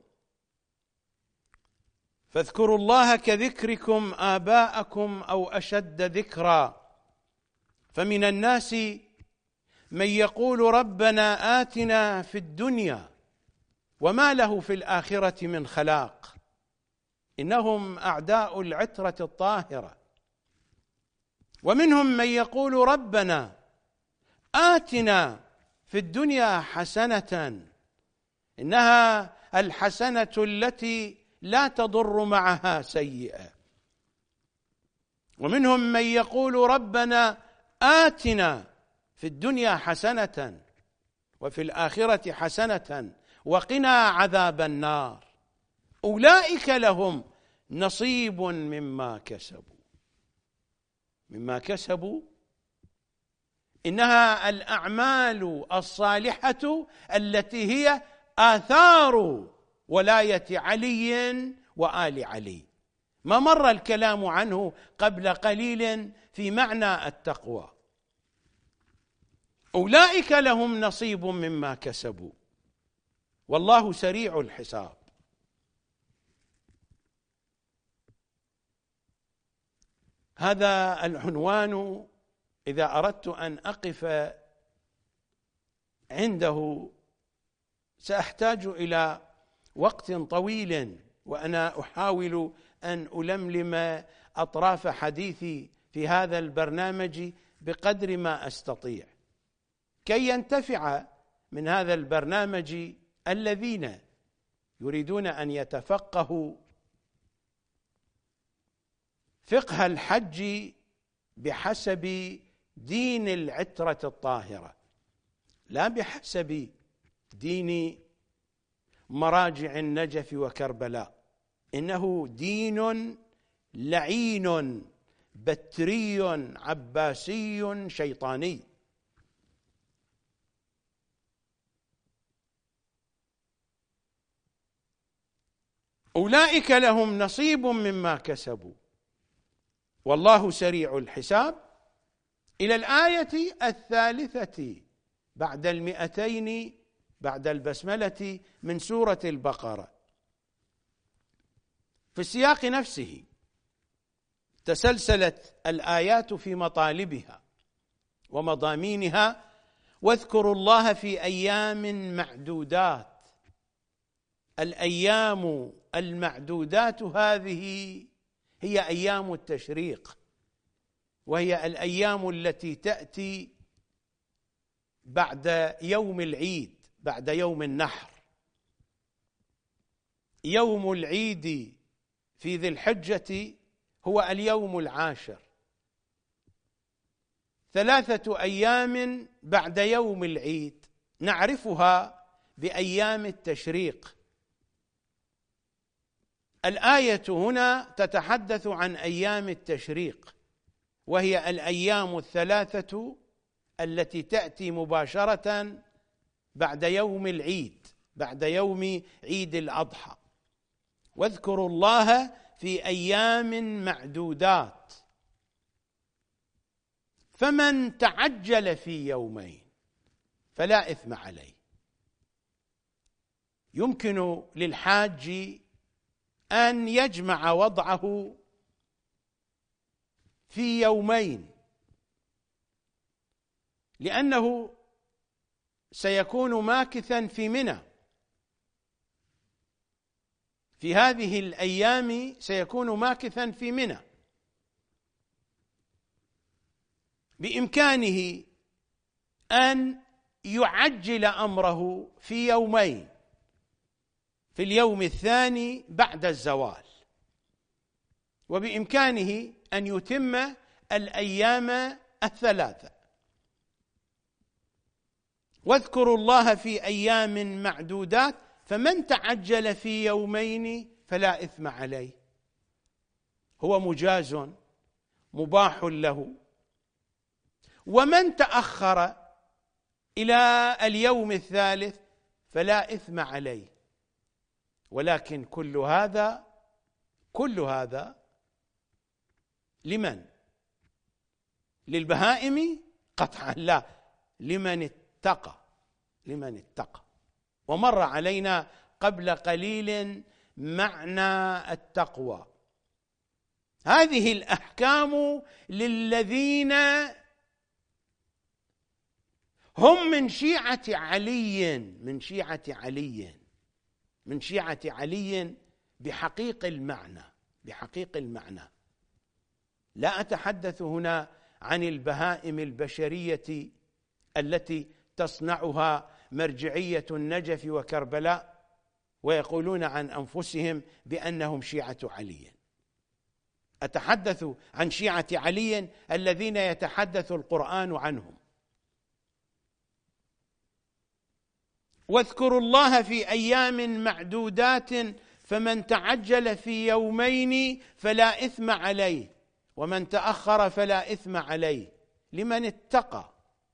فاذكروا الله كذكركم آباءكم أو أشد ذكرا. فمن الناس من يقول ربنا آتنا في الدنيا وما له في الآخرة من خلاق، إنهم أعداء العترة الطاهرة. ومنهم من يقول ربنا آتنا في الدنيا حسنة، إنها الحسنة التي لا تضر معها سيئة. ومنهم من يقول ربنا آتنا في الدنيا حسنة وفي الآخرة حسنة وقنا عذاب النار. أولئك لهم نصيب مما كسبوا. مما كسبوا إنها الأعمال الصالحة التي هي آثار ولاية علي وآل علي، ما مر الكلام عنه قبل قليل في معنى التقوى. أولئك لهم نصيب مما كسبوا والله سريع الحساب. هذا العنوان إذا أردت أن أقف عنده سأحتاج إلى وقت طويل، وأنا أحاول أن ألملم أطراف حديثي في هذا البرنامج بقدر ما أستطيع، كي ينتفع من هذا البرنامج الذين يريدون أن يتفقهوا فقه الحج بحسب دين العترة الطاهرة، لا بحسب دين مراجع النجف وكربلاء. إنه دين لعين بتري عباسي شيطاني. أولئك لهم نصيب مما كسبوا والله سريع الحساب، إلى الآية الثالثة بعد المئتين بعد البسملة من سورة البقرة. في السياق نفسه تسلسلت الآيات في مطالبها ومضامينها: واذكروا الله في أيام معدودات. الأيام المعدودات هذه هي أيام التشريق، وهي الأيام التي تأتي بعد يوم العيد، بعد يوم النحر. يوم العيد في ذي الحجة هو اليوم العاشر، ثلاثة أيام بعد يوم العيد نعرفها بأيام التشريق. الآية هنا تتحدث عن أيام التشريق، وهي الأيام الثلاثة التي تأتي مباشرة بعد يوم العيد، بعد يوم عيد الأضحى. واذكروا الله في أيام معدودات، فمن تعجل في يومين فلا إثم عليه. يمكن للحاج أن يجمع وضعه في يومين، لأنه سيكون ماكثا في منى في هذه الأيام، سيكون ماكثا في منى. بإمكانه أن يعجل أمره في يومين، في اليوم الثاني بعد الزوال، وبإمكانه أن يتم الأيام الثلاثة. واذكروا الله في أيام معدودات، فمن تعجل في يومين فلا إثم عليه، هو مجاز مباح له. ومن تأخر إلى اليوم الثالث فلا إثم عليه. ولكن كل هذا كل هذا لمن؟ للبهائم قطعا لا، لمن اتقى، لمن اتقى. ومر علينا قبل قليل معنى التقوى. هذه الأحكام للذين هم من شيعة علي، من شيعة علي من شيعة علي بحقيق المعنى، بحقيق المعنى. لا أتحدث هنا عن البهائم البشرية التي تصنعها مرجعية النجف وكربلاء ويقولون عن أنفسهم بأنهم شيعة علي. أتحدث عن شيعة علي الذين يتحدث القرآن عنهم. واذكروا الله في أيام معدودات، فمن تعجل في يومين فلا إثم عليه، ومن تأخر فلا إثم عليه، لمن اتقى.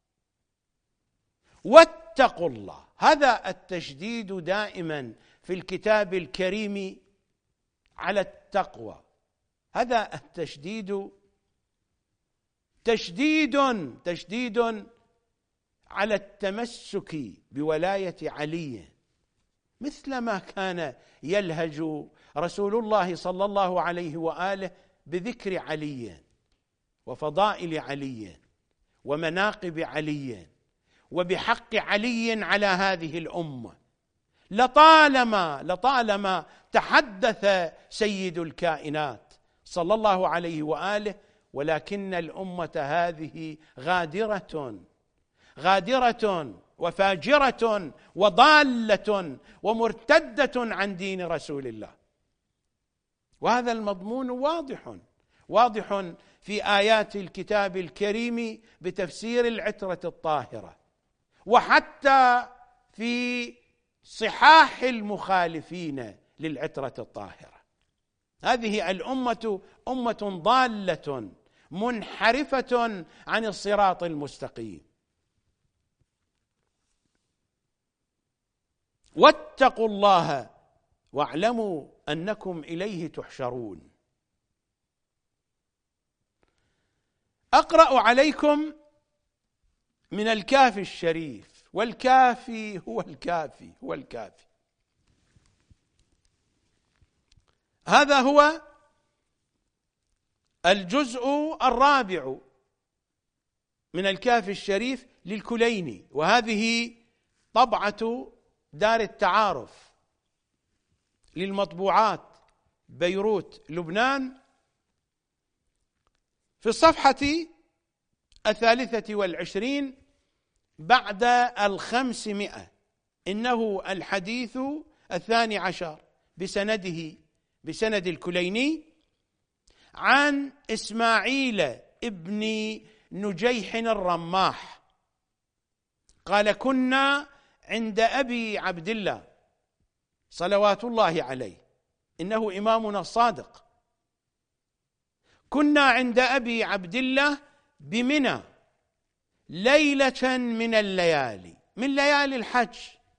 واتقوا الله، هذا التشديد دائما في الكتاب الكريم على التقوى. هذا التشديد تشديد تشديد على التمسك بولاية علي، مثل ما كان يلهج رسول الله صلى الله عليه وآله بذكر علي. وفضائل علي ومناقب علي وبحق علي على هذه الأمة لطالما لطالما تحدث سيد الكائنات صلى الله عليه وآله، ولكن الأمة هذه غادرة غادرة وفاجرة وضالة ومرتدة عن دين رسول الله. وهذا المضمون واضح واضح في آيات الكتاب الكريم بتفسير العترة الطاهرة، وحتى في صحاح المخالفين للعترة الطاهرة. هذه الأمة أمة ضالة منحرفة عن الصراط المستقيم. واتقوا الله واعلموا أنكم إليه تحشرون. أقرأ عليكم من الكافي الشريف، والكافي هو الكافي هو الكافي. هذا هو الجزء الرابع من الكافي الشريف للكليني، وهذه طبعة دار التعارف للمطبوعات بيروت لبنان في الصفحة الثالثة والعشرين بعد الخمسمائة. إنه الحديث الثاني عشر بسنده بسند الكليني عن إسماعيل ابن نجيح الرماح قال: كنا عند أبي عبد الله صلوات الله عليه، إنه إمامنا الصادق، كنا عند أبي عبد الله بمنى ليلة من الليالي من ليالي الحج.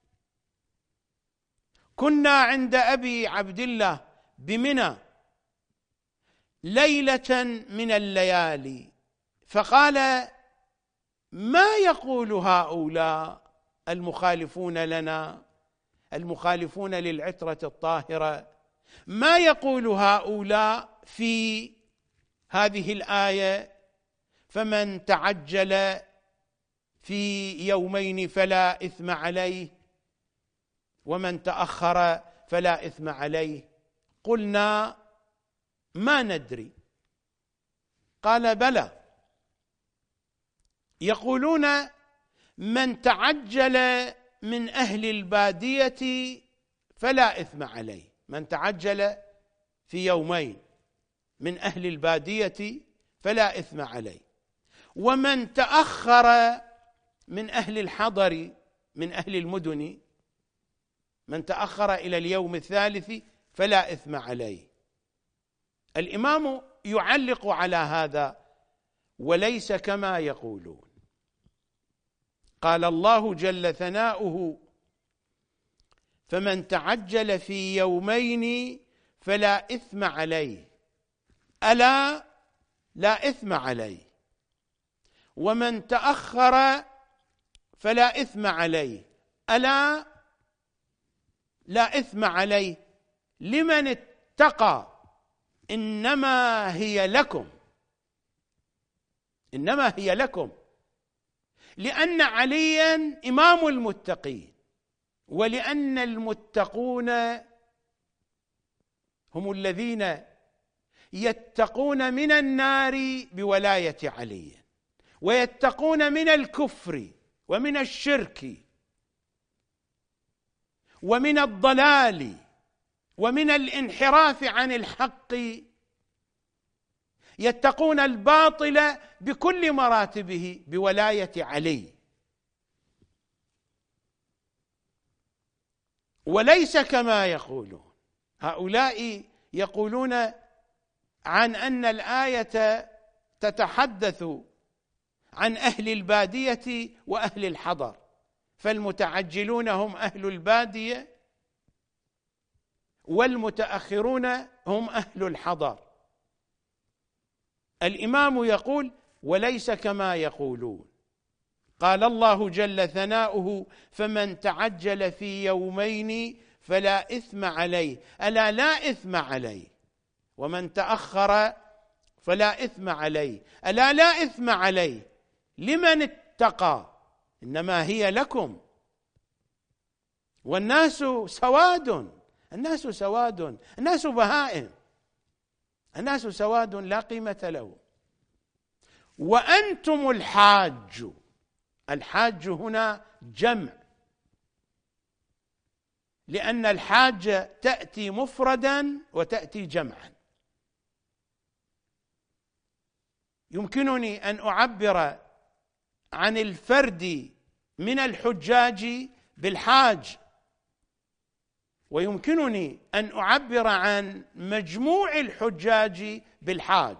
كنا عند أبي عبد الله بمنى ليلة من الليالي، فقال: ما يقول هؤلاء المخالفون لنا، المخالفون للعترة الطاهرة، ما يقول هؤلاء في هذه الآية: فمن تعجل في يومين فلا إثم عليه ومن تأخر فلا إثم عليه؟ قلنا: ما ندري. قال: بلى، يقولون من تعجل من أهل البادية فلا إثم عليه، من تعجل في يومين من أهل البادية فلا إثم عليه، ومن تأخر من أهل الحضر من أهل المدن، من تأخر إلى اليوم الثالث فلا إثم عليه. الإمام يعلق على هذا: وليس كما يقولون. قال الله جل ثناؤه: فمن تعجل في يومين فلا إثم عليه، ألا لا إثم عليه، ومن تأخر فلا إثم عليه، ألا لا إثم عليه، لمن اتقى إنما هي لكم، إنما هي لكم، لأن عليا إمام المتقين، ولأن المتقون هم الذين يتقون من النار بولاية علي، ويتقون من الكفر ومن الشرك ومن الضلال ومن الانحراف عن الحق، يتقون الباطل بكل مراتبه بولاية علي. وليس كما يقولون، هؤلاء يقولون عن أن الآية تتحدث عن أهل البادية وأهل الحضر، فالمتعجلون هم أهل البادية والمتأخرون هم أهل الحضر. الإمام يقول: وليس كما يقولون. قال الله جل ثناؤه: فمن تعجل في يومين فلا إثم عليه، ألا لا إثم عليه، ومن تأخر فلا إثم عليه. ألا لا إثم عليه لمن اتقى، إنما هي لكم. والناس سواد، الناس سواد، الناس بهائم، الناس سواد لا قيمة له. وأنتم الحاج، الحاج هنا جمع، لأن الحاج تأتي مفردا وتأتي جمعا. يمكنني أن أعبر عن الفرد من الحجاج بالحاج، ويمكنني أن أعبر عن مجموع الحجاج بالحاج.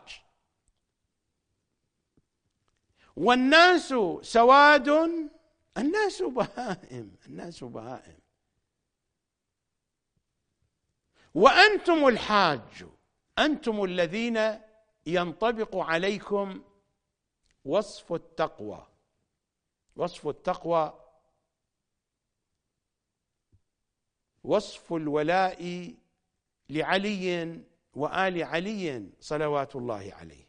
والناس سواد، الناس بهائم، الناس بهائم. وأنتم الحاج، أنتم الذين ينطبق عليكم وصف التقوى. وصف التقوى وصف الولاء لعلي وآل علي صلوات الله عليهم.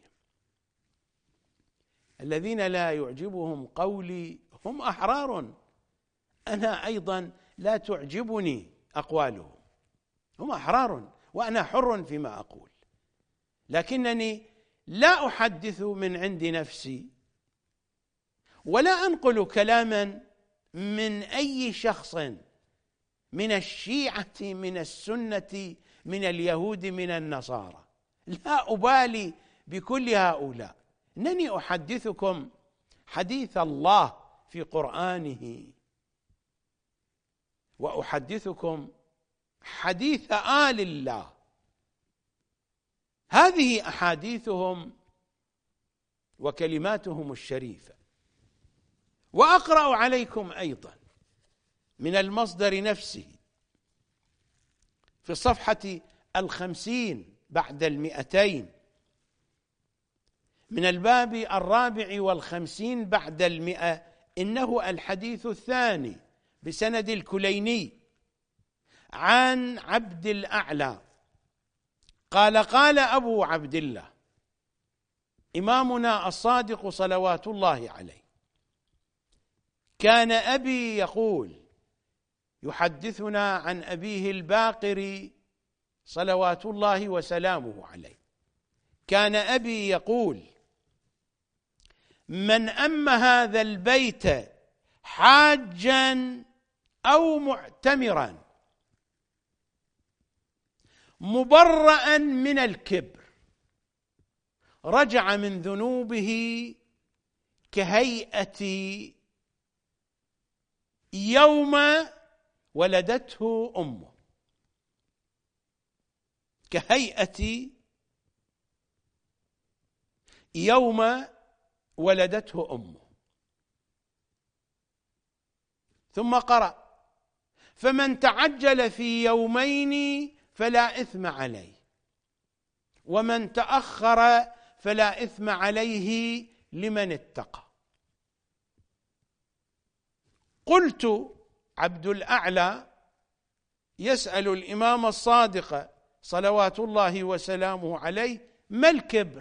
الذين لا يعجبهم قولي هم أحرار، أنا أيضا لا تعجبني أقوالهم، هم أحرار وأنا حر فيما أقول، لكنني لا أحدث من عند نفسي ولا أنقل كلاما من أي شخص، من الشيعة، من السنة، من اليهود، من النصارى، لا أبالي بكل هؤلاء. إنني أحدثكم حديث الله في قرآنه، وأحدثكم حديث آل الله، هذه أحاديثهم وكلماتهم الشريفة. وأقرأ عليكم أيضا من المصدر نفسه في الصفحة الخمسين بعد المئتين من الباب الرابع والخمسين بعد المئة، إنه الحديث الثاني بسند الكليني عن عبد الأعلى قال: قال أبو عبد الله إمامنا الصادق صلوات الله عليه: كان أبي يقول، يحدثنا عن أبيه الباقر صلوات الله وسلامه عليه، كان أبي يقول: من أم هذا البيت حاجا أو معتمرا مبرأ من الكبر رجع من ذنوبه كهيئة يوم ولدته أمه، كهيئة يوم ولدته أمه. ثم قرأ: فمن تعجل في يومين فلا إثم عليه، ومن تأخر فلا إثم عليه لمن اتقى. قلت: عبد الأعلى يسأل الإمام الصادق صلوات الله وسلامه عليه: ما الكبر؟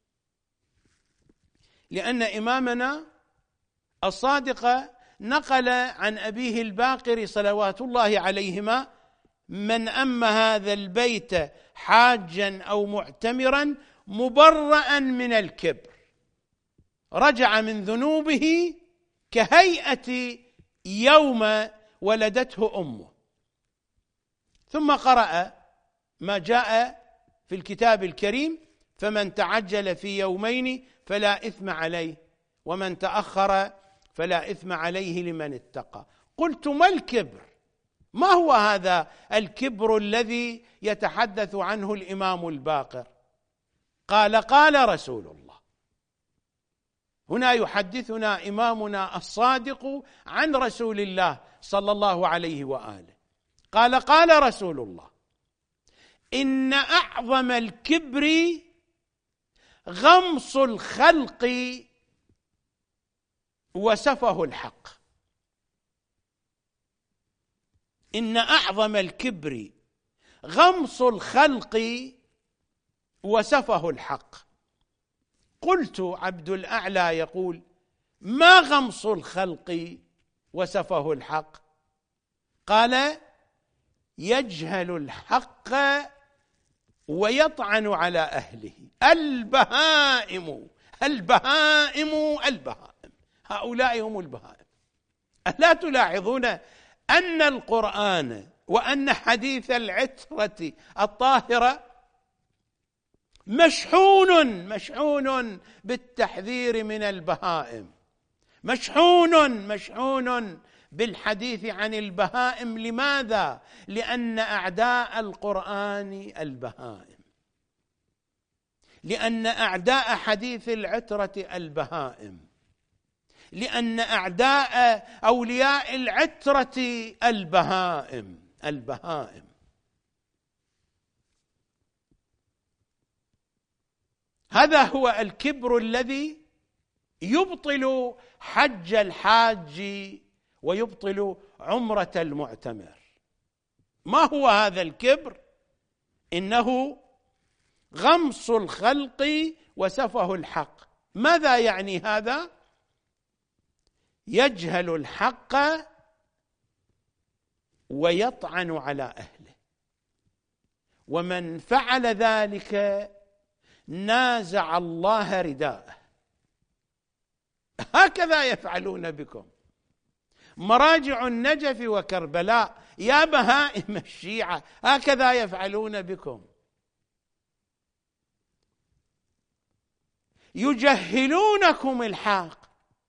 لأن إمامنا الصادق نقل عن أبيه الباقر صلوات الله عليهما: من أم هذا البيت حاجا أو معتمرا مبرأ من الكبر رجع من ذنوبه كهيئة يوم ولدته أمه. ثم قرأ ما جاء في الكتاب الكريم: فمن تعجل في يومين فلا إثم عليه، ومن تأخر فلا إثم عليه لمن اتقى. قلت: ما الكبر؟ ما هو هذا الكبر الذي يتحدث عنه الإمام الباقر؟ قال: قال رسول الله. هنا يحدثنا إمامنا الصادق عن رسول الله صلى الله عليه وآله. قال: قال رسول الله: إن أعظم الكبر غمص الخلق وسفه الحق. إن أعظم الكبر غمص الخلق وسفه الحق. قلت عبد الأعلى يقول: ما غمص الخلق وسفه الحق؟ قال: يجهل الحق ويطعن على أهله. البهائم البهائم البهائم، هؤلاء هم البهائم. ألا تلاحظون أن القرآن وأن حديث العترة الطاهرة مشحون مشحون بالتحذير من البهائم، مشحون مشحون بالحديث عن البهائم. لماذا؟ لأن أعداء القرآن البهائم، لأن أعداء حديث العترة البهائم، لأن أعداء أولياء العترة البهائم البهائم. هذا هو الكبر الذي يبطل حج الحاج ويبطل عمرة المعتمر. ما هو هذا الكبر؟ إنه غمص الخلق وسفه الحق. ماذا يعني هذا؟ يجهل الحق ويطعن على أهله، ومن فعل ذلك نازع الله رداءه. هكذا يفعلون بكم مراجع النجف وكربلاء يا بهائم الشيعة، هكذا يفعلون بكم. يجهلونكم الحق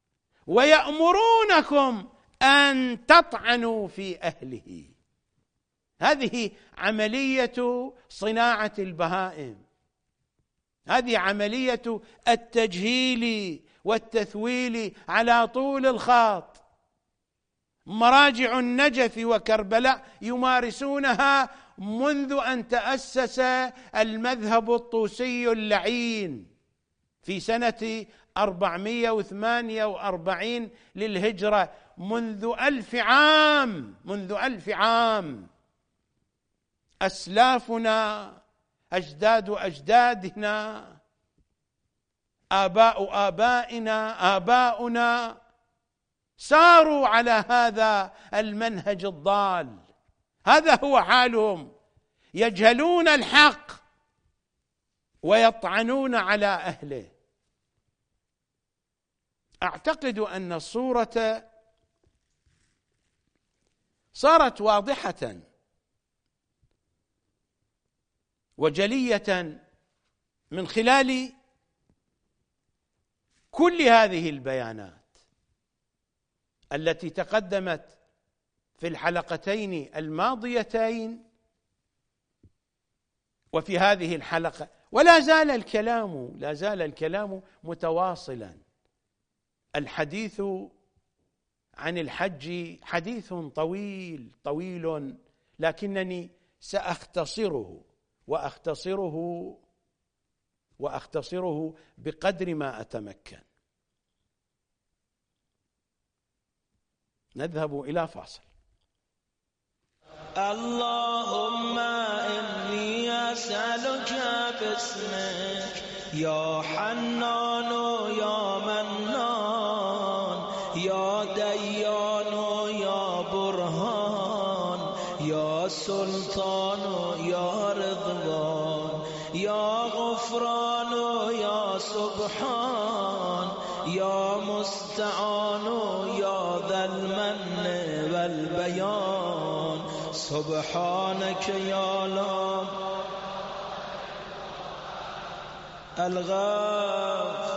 ويأمرونكم أن تطعنوا في أهله. هذه عملية صناعة البهائم، هذه عملية التجهيل والتثويل على طول الخط. مراجع النجف وكربلاء يمارسونها منذ أن تأسس المذهب الطوسي اللعين في سنة أربعمائة وثمانية وأربعين للهجرة، منذ ألف عام منذ ألف عام. أسلافنا، أجداد أجدادنا، آباء آبائنا، آباؤنا ساروا على هذا المنهج الضال. هذا هو حالهم، يجهلون الحق ويطعنون على أهله. أعتقد أن الصورة صارت واضحة وجلية من خلال كل هذه البيانات التي تقدمت في الحلقتين الماضيتين وفي هذه الحلقة، ولا زال الكلام لا زال الكلام متواصلا. الحديث عن الحج حديث طويل طويل، لكنني سأختصره وأختصره وأختصره بقدر ما أتمكن. نذهب إلى فاصل. اللهم إني أسألك باسمك يا حنان يا منان يا ديان يا برهان يا سلطان يا رضوان يا غفران يا سبحان يا مستعان يا ذا المن والبيان سبحانك يا لا الغاف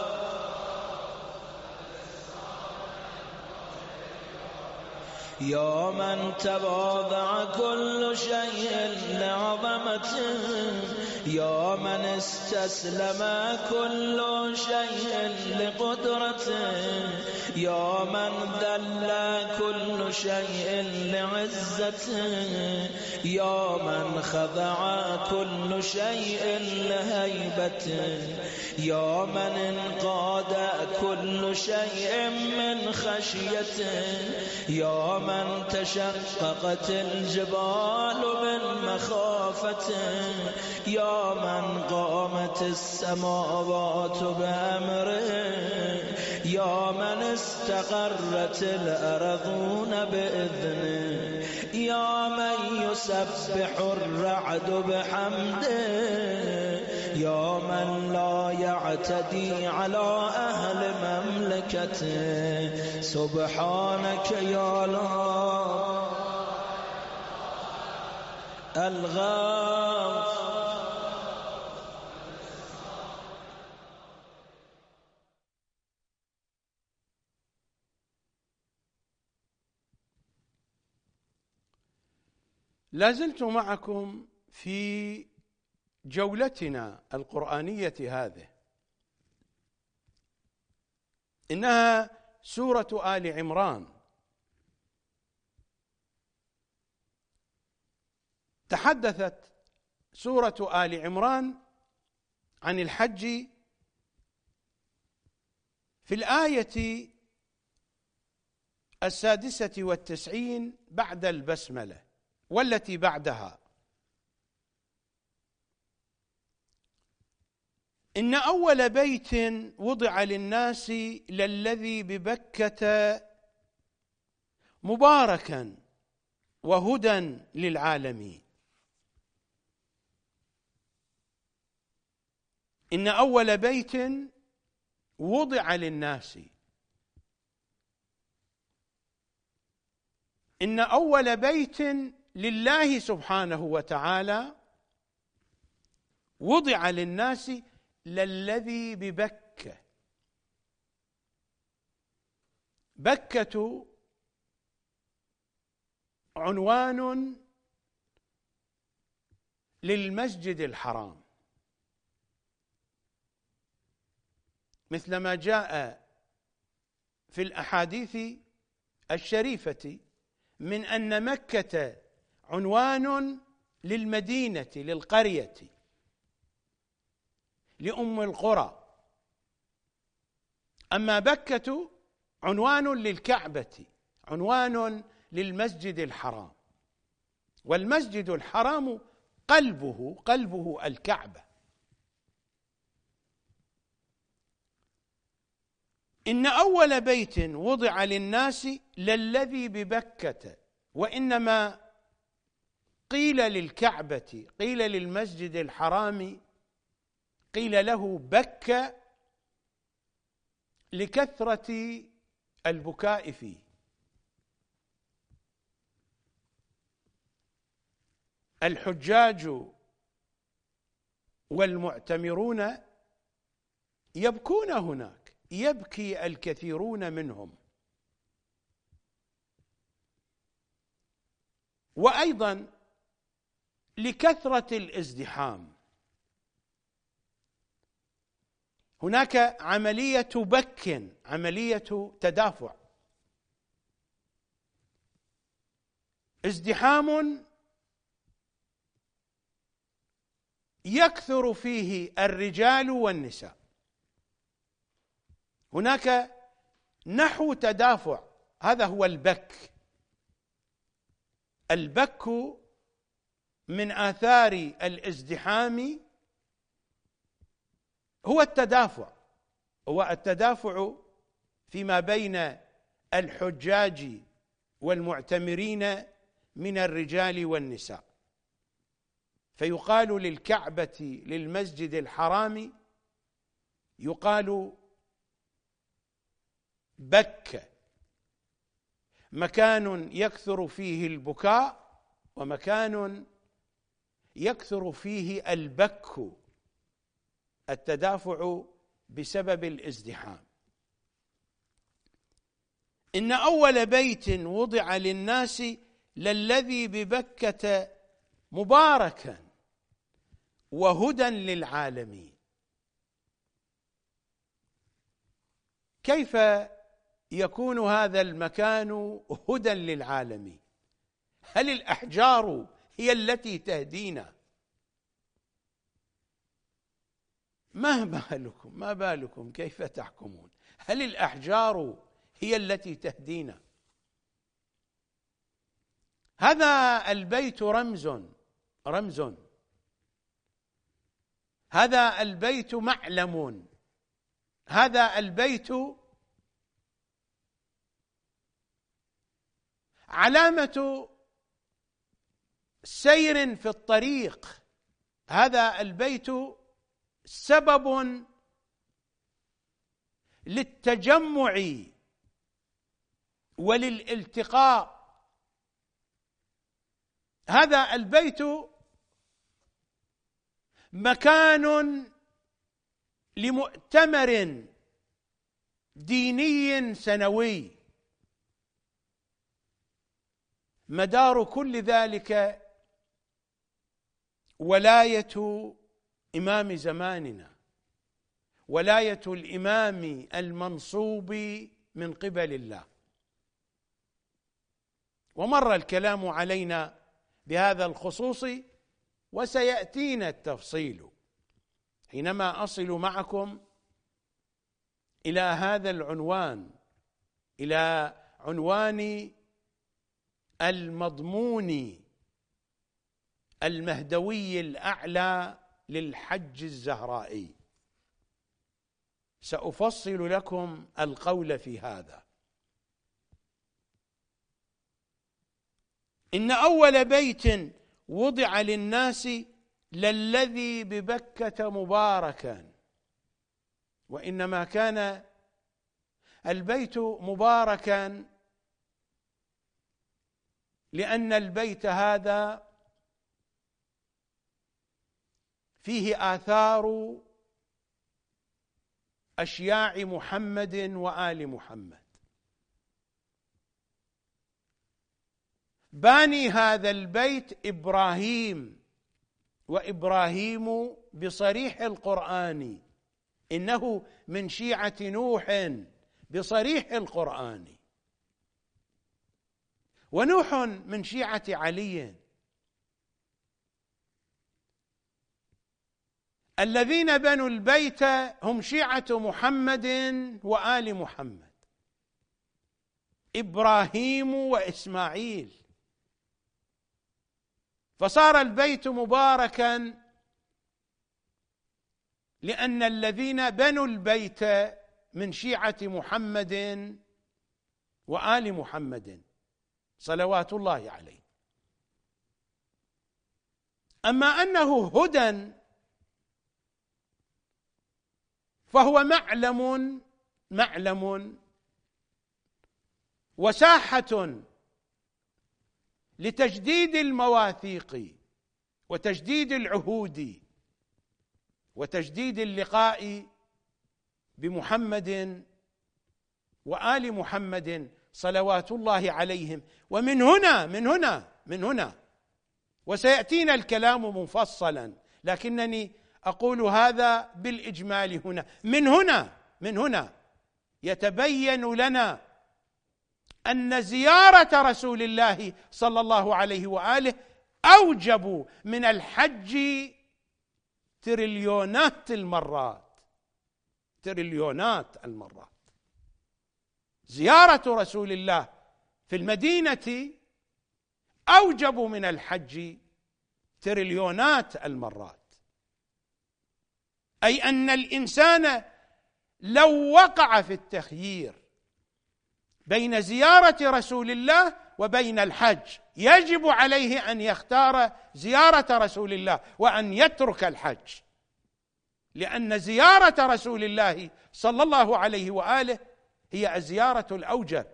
يا من تواضع كل شيء لعظمته يا من استسلم كل شيء لقدرته يا من ذل كل شيء لعزته يا من خضع كل شيء لهيبته يا من انقاد كل شيء من خشيته يا من من تشققت الجبال من مخافته، يا من قامت السماوات بأمره، يا من استقرت الأرضون بإذنه، يا من يسبح الرعد بحمده، يا من لا يعتدي على أهل مملكته. سبحانك يا الله الغاف. لازلت معكم في جولتنا القرآنية هذه، إنها سورة آل عمران. تحدثت سورة آل عمران عن الحج في الآية السادسة والتسعين بعد البسملة والتي بعدها: إن أول بيت وضع للناس للذي ببكة مباركا وهدى للعالمين. إن أول بيت وضع للناس، إن أول بيت لله سبحانه وتعالى وضع للناس للذي ببكة. بكة عنوان للمسجد الحرام، مثلما جاء في الأحاديث الشريفة من أن مكة عنوان للمدينة، للقرية، لأم القرى. أما بكة عنوان للكعبة، عنوان للمسجد الحرام، والمسجد الحرام قلبه قلبه الكعبة. إن أول بيت وضع للناس للذي ببكة، وإنما قيل للكعبة، قيل للمسجد الحرام، قيل له بكة لكثرة البكاء فيه. الحجاج والمعتمرون يبكون هناك، يبكي الكثيرون منهم. وأيضا لكثرة الازدحام، هناك عملية بك، عملية تدافع، ازدحام يكثر فيه الرجال والنساء. هناك نحو تدافع، هذا هو البك. البك من آثار الازدحام هو التدافع، هو التدافع فيما بين الحجاج والمعتمرين من الرجال والنساء. فيقال للكعبة، للمسجد الحرام، يقال بكة، مكان يكثر فيه البكاء ومكان يكثر فيه البك، التدافع بسبب الازدحام. إن أول بيت وضع للناس للذي ببكة مباركا وهدى للعالمين. كيف يكون هذا المكان هدى للعالمين؟ هل الأحجار هي التي تهدينا؟ ما بالكم ما بالكم كيف تحكمون؟ هل الأحجار هي التي تهدينا؟ هذا البيت رمز رمز هذا البيت معلم، هذا البيت علامة سير في الطريق، هذا البيت سبب للتجمع وللالتقاء، هذا البيت مكان لمؤتمر ديني سنوي، مدار كل ذلك ولاية إمام زماننا، ولاية الإمام المنصوب من قبل الله. ومر الكلام علينا بهذا الخصوص وسيأتينا التفصيل حينما أصل معكم إلى هذا العنوان، إلى عنوان المضمون المهدوي الأعلى للحج الزهرائي. سأفصل لكم القول في هذا. إن أول بيت وضع للناس للذي ببكة مباركا، وإنما كان البيت مباركا لأن البيت هذا فيه آثار أشياع محمد وآل محمد. باني هذا البيت إبراهيم، وإبراهيم بصريح القرآن إنه من شيعة نوح بصريح القرآن، ونوح من شيعة علي. الذين بنوا البيت هم شيعة محمد وآل محمد، إبراهيم وإسماعيل. فصار البيت مباركا لأن الذين بنوا البيت من شيعة محمد وآل محمد صلوات الله عليه. أما أنه هدى فهو معلم معلم وساحة لتجديد المواثيق وتجديد العهود وتجديد اللقاء بمحمد وآل محمد صلوات الله عليهم. ومن هنا من هنا من هنا وسيأتينا الكلام مفصلا، لكنني أقول هذا بالإجمال هنا. من هنا من هنا يتبين لنا أن زيارة رسول الله صلى الله عليه وآله أوجب من الحج تريليونات المرات، تريليونات المرات. زيارة رسول الله في المدينة أوجب من الحج تريليونات المرات، أي أن الإنسان لو وقع في التخيير بين زيارة رسول الله وبين الحج يجب عليه أن يختار زيارة رسول الله وأن يترك الحج، لأن زيارة رسول الله صلى الله عليه وآله هي الزيارة الأوجب.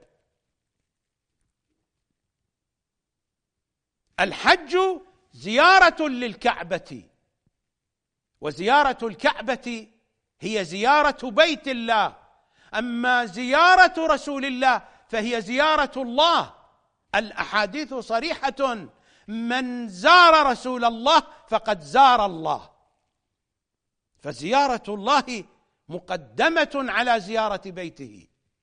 الحج زيارة للكعبة، وزيارة الكعبة هي زيارة بيت الله، أما زيارة رسول الله فهي زيارة الله. الأحاديث صريحة: من زار رسول الله فقد زار الله. فزيارة الله مقدمة على زيارة بيته.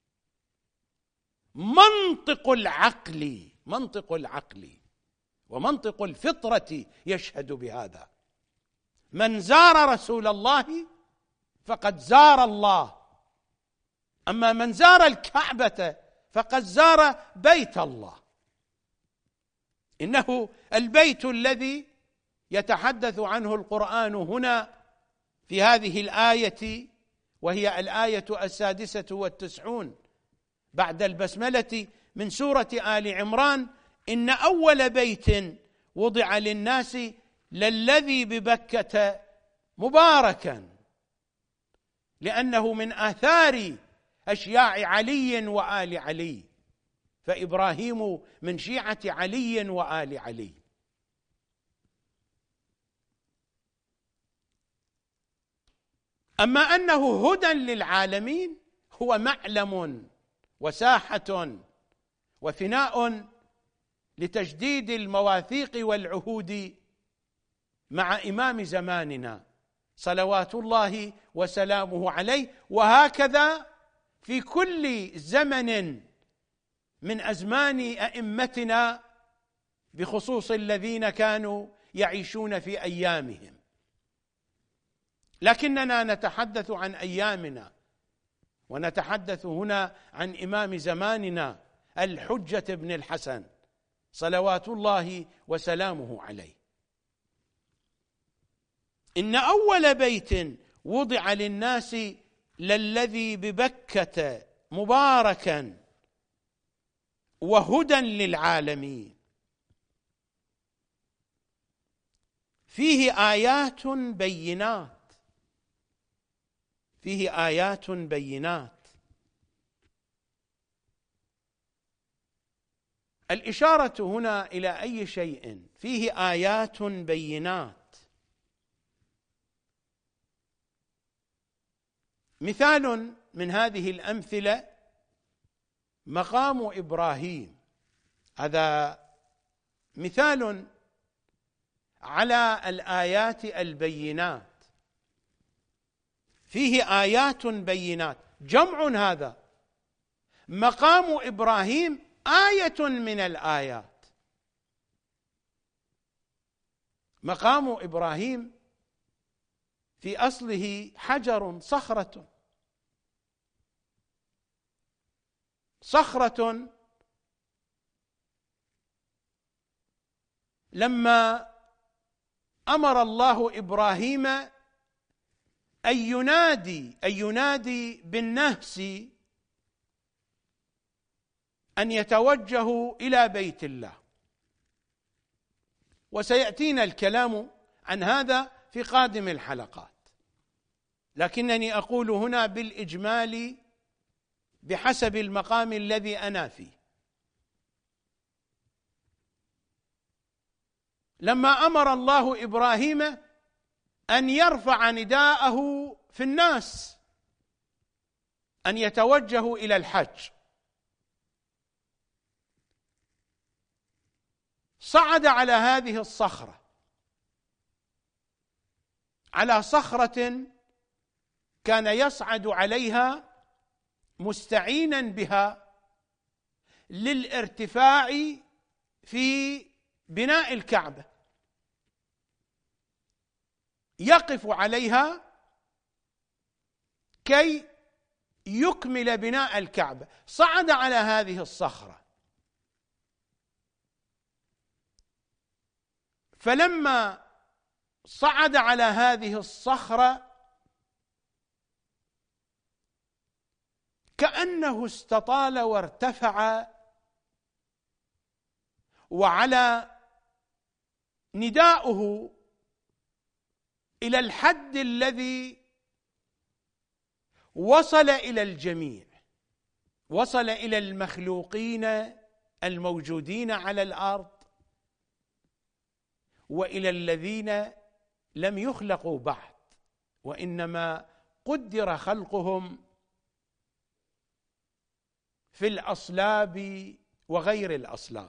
منطق العقل منطق العقل ومنطق الفطرة يشهد بهذا. من زار رسول الله فقد زار الله، أما من زار الكعبة فقد زار بيت الله. إنه البيت الذي يتحدث عنه القرآن هنا في هذه الآية، وهي الآية السادسة والتسعون بعد البسملة من سورة آل عمران: إن أول بيت وضع للناس للذي ببكة مباركا، لأنه من آثار أشياع علي وآل علي، فإبراهيم من شيعة علي وآل علي. أما أنه هدى للعالمين هو معلم وساحة وفناء لتجديد المواثيق والعهود مع إمام زماننا صلوات الله وسلامه عليه، وهكذا في كل زمن من أزمان أئمتنا، بخصوص الذين كانوا يعيشون في أيامهم. لكننا نتحدث عن أيامنا، ونتحدث هنا عن إمام زماننا الحجة بن الحسن صلوات الله وسلامه عليه. إن أول بيت وضع للناس للذي ببكة مباركا وهدى للعالمين، فيه آيات بينات، فيه آيات بينات. الإشارة هنا إلى أي شيء فيه آيات بينات. مثال من هذه الأمثلة مقام إبراهيم، هذا مثال على الآيات البينات، فيه آيات بينات، جمع هذا. مقام إبراهيم آية من الآيات. مقام إبراهيم في أصله حجر، صخرة، صخرة لما أمر الله إبراهيم أن ينادي أن ينادي بالنهس أن يتوجهوا إلى بيت الله، وسيأتينا الكلام عن هذا في قادم الحلقات، لكنني أقول هنا بالإجمال بحسب المقام الذي أنا فيه. لما أمر الله إبراهيم أن يرفع نداءه في الناس أن يتوجهوا إلى الحج، صعد على هذه الصخرة، على صخرة كان يصعد عليها مستعينا بها للارتفاع في بناء الكعبة، يقف عليها كي يكمل بناء الكعبة. صعد على هذه الصخرة، فلما صعد على هذه الصخرة كأنه استطال وارتفع، وعلى نداؤه إلى الحد الذي وصل إلى الجميع، وصل إلى المخلوقين الموجودين على الأرض وإلى الذين لم يخلقوا بعد، وإنما قدر خلقهم في الأصلاب وغير الأصلاب.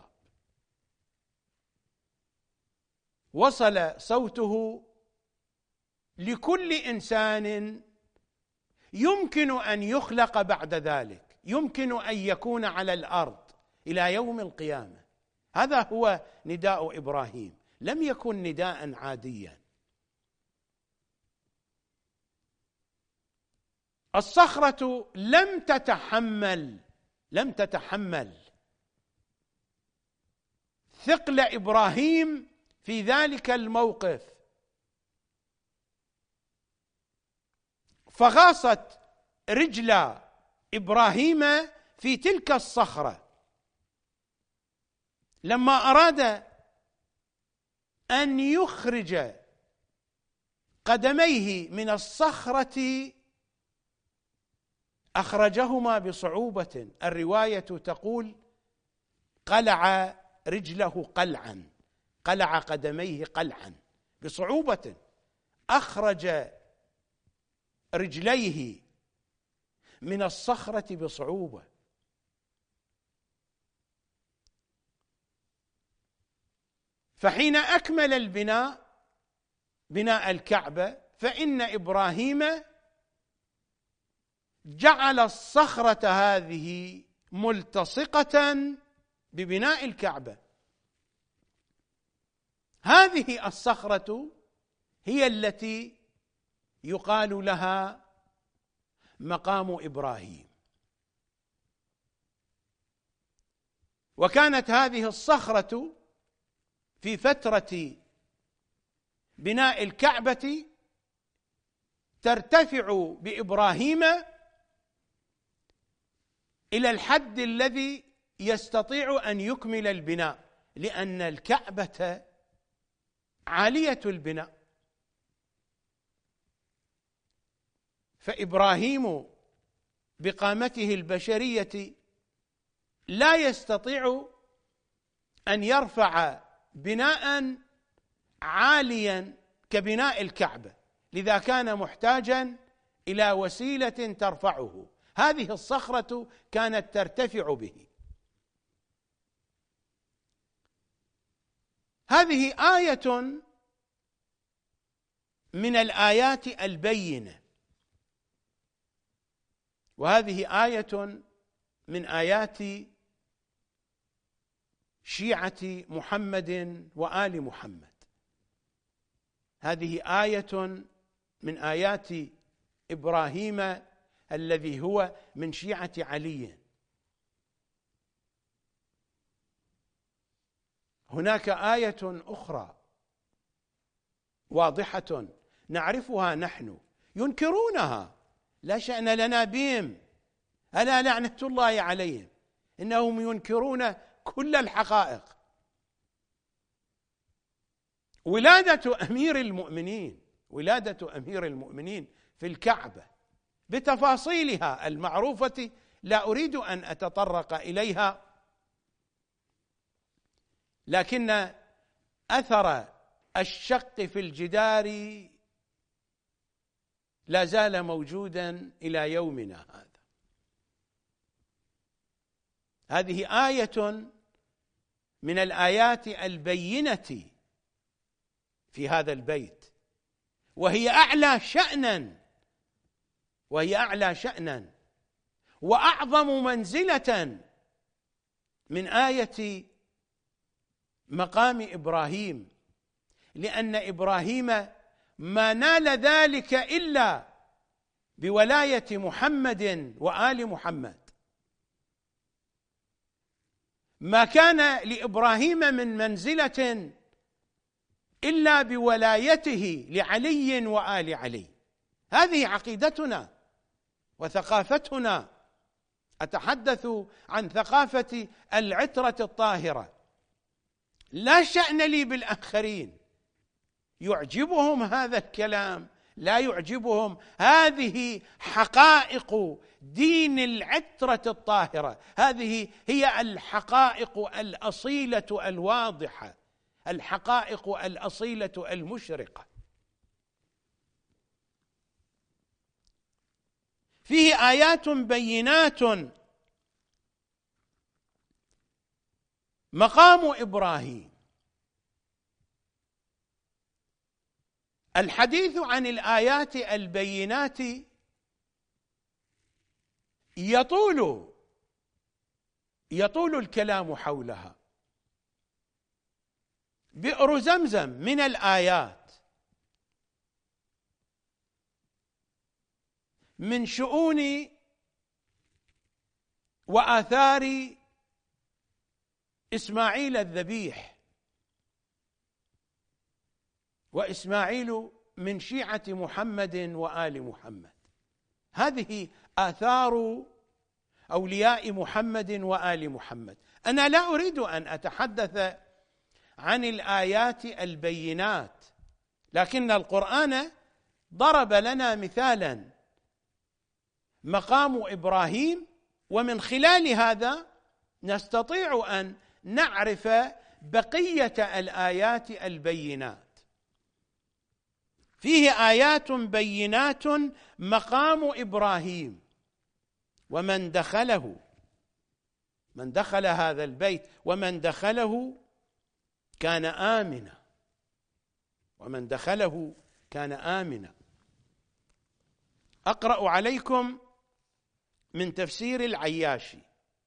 وصل صوته لكل إنسان يمكن أن يخلق بعد ذلك، يمكن أن يكون على الأرض إلى يوم القيامة. هذا هو نداء إبراهيم، لم يكن نداء عاديا. الصخرة لم تتحمل لم تتحمل ثقل إبراهيم في ذلك الموقف، فغاصت رجل إبراهيم في تلك الصخرة. لما أراد أن يخرج قدميه من الصخرة أخرجهما بصعوبة. الرواية تقول قلع رجله قلعا، قلع قدميه قلعا بصعوبة، أخرج رجليه من الصخرة بصعوبة. فحين أكمل البناء، بناء الكعبة، فإن إبراهيم جعل الصخرة هذه ملتصقة ببناء الكعبة. هذه الصخرة هي التي يقال لها مقام إبراهيم. وكانت هذه الصخرة في فترة بناء الكعبة ترتفع بإبراهيم إلى الحد الذي يستطيع أن يكمل البناء، لأن الكعبة عالية البناء. فإبراهيم بقامته البشرية لا يستطيع أن يرفع بناء عاليا كبناء الكعبة، لذا كان محتاجا إلى وسيلة ترفعه. هذه الصخرة كانت ترتفع به. هذه آية من الآيات البينة، وهذه آية من آيات شيعة محمد وآل محمد. هذه آية من آيات إبراهيم الذي هو من شيعة علي. هناك آية أخرى واضحة نعرفها نحن، ينكرونها، لا شأن لنا بهم، ألا لعنة الله عليهم، إنهم ينكرون كل الحقائق. ولادة أمير المؤمنين، ولادة أمير المؤمنين في الكعبة بتفاصيلها المعروفة، لا أريد أن أتطرق إليها، لكن أثر الشق في الجدار لا زال موجودا إلى يومنا هذا. هذه آية من الآيات البينة في هذا البيت، وهي أعلى شأنا، وهي أعلى شأنا وأعظم منزلة من آية مقام إبراهيم، لأن إبراهيم ما نال ذلك إلا بولاية محمد وآل محمد. ما كان لإبراهيم من منزلة إلا بولايته لعلي وآل علي. هذه عقيدتنا وثقافتنا. أتحدث عن ثقافة العترة الطاهرة. لا شأن لي بالآخرين، يعجبهم هذا الكلام، لا يعجبهم. هذه حقائق دين العترة الطاهرة، هذه هي الحقائق الأصيلة الواضحة، الحقائق الأصيلة المشرقة. فيه آيات بينات. مقام إبراهيم. الحديث عن الآيات البينات يطول يطول الكلام حولها. بئر زمزم من الآيات، من شؤون وآثار إسماعيل الذبيح، وإسماعيل من شيعة محمد وآل محمد. هذه آثار أولياء محمد وآل محمد. أنا لا أريد أن أتحدث عن الآيات البينات، لكن القرآن ضرب لنا مثالا مقام إبراهيم، ومن خلال هذا نستطيع أن نعرف بقية الآيات البينات. فيه آيات بينات مقام إبراهيم، ومن دخله من دخل هذا البيت ومن دخله كان آمنا، ومن دخله كان آمنا. أقرأ عليكم من تفسير العياشي،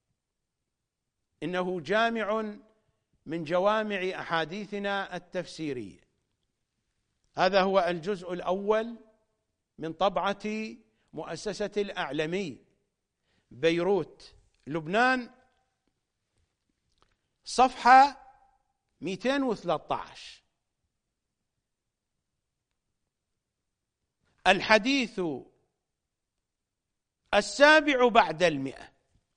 إنه جامع من جوامع أحاديثنا التفسيرية. هذا هو الجزء الأول من طبعة مؤسسة الأعلمي بيروت لبنان، صفحة مئتين وثلاثة عشر. الحديث السابع بعد المئة،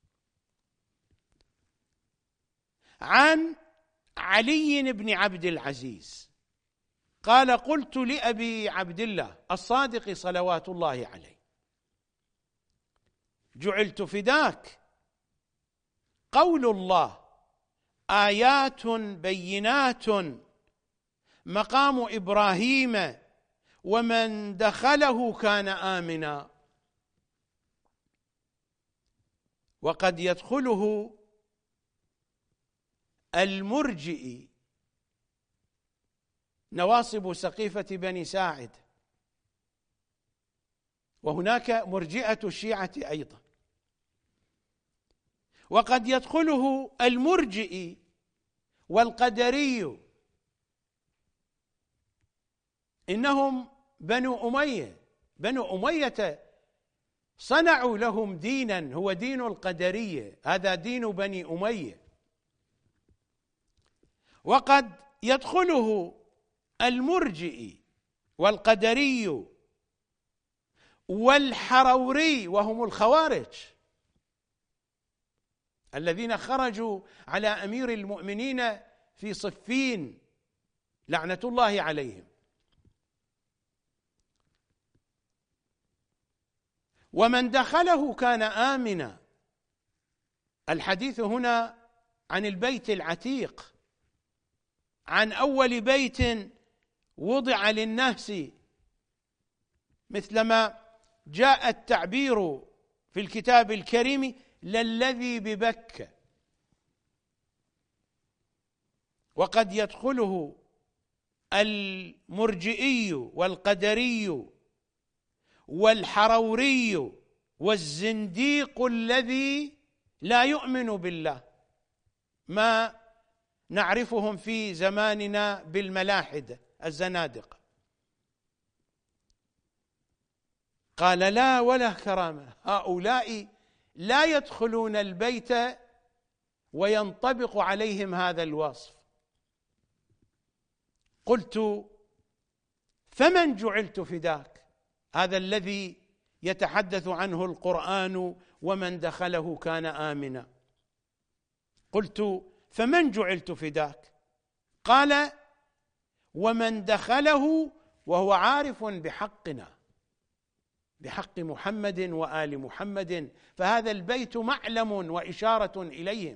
عن علي بن عبد العزيز قال: قلت لأبي عبد الله الصادق صلوات الله عليه: جعلت فداك، قول الله آيات بينات مقام إبراهيم ومن دخله كان آمنا. وقد يدخله المرجئ نواصب سقيفة بني ساعد، وهناك مرجئة الشيعة أيضا. وقد يدخله المرجئ والقدري، إنهم بنو أمية. بنو أمية صنعوا لهم دينا هو دين القدرية، هذا دين بني أمية. وقد يدخله المرجئ والقدري والحروري، وهم الخوارج الذين خرجوا على أمير المؤمنين في صفين لعنة الله عليهم. ومن دخله كان آمنا. الحديث هنا عن البيت العتيق، عن أول بيت وضع للناس، مثلما جاء التعبير في الكتاب الكريم: للذي ببكة. وقد يدخله المرجئي والقدري والحروري والزنديق الذي لا يؤمن بالله، ما نعرفهم في زماننا بالملاحدة الزنادقة. قال: لا ولا كرامة، هؤلاء لا يدخلون البيت وينطبق عليهم هذا الوصف. قلت: فمن جعلت فداك؟ هذا الذي يتحدث عنه القرآن: ومن دخله كان آمنا. قلت: فمن جعلت فداك؟ قال: ومن دخله وهو عارف بحقنا، بحق محمد وآل محمد، فهذا البيت معلم وإشارة إليهم.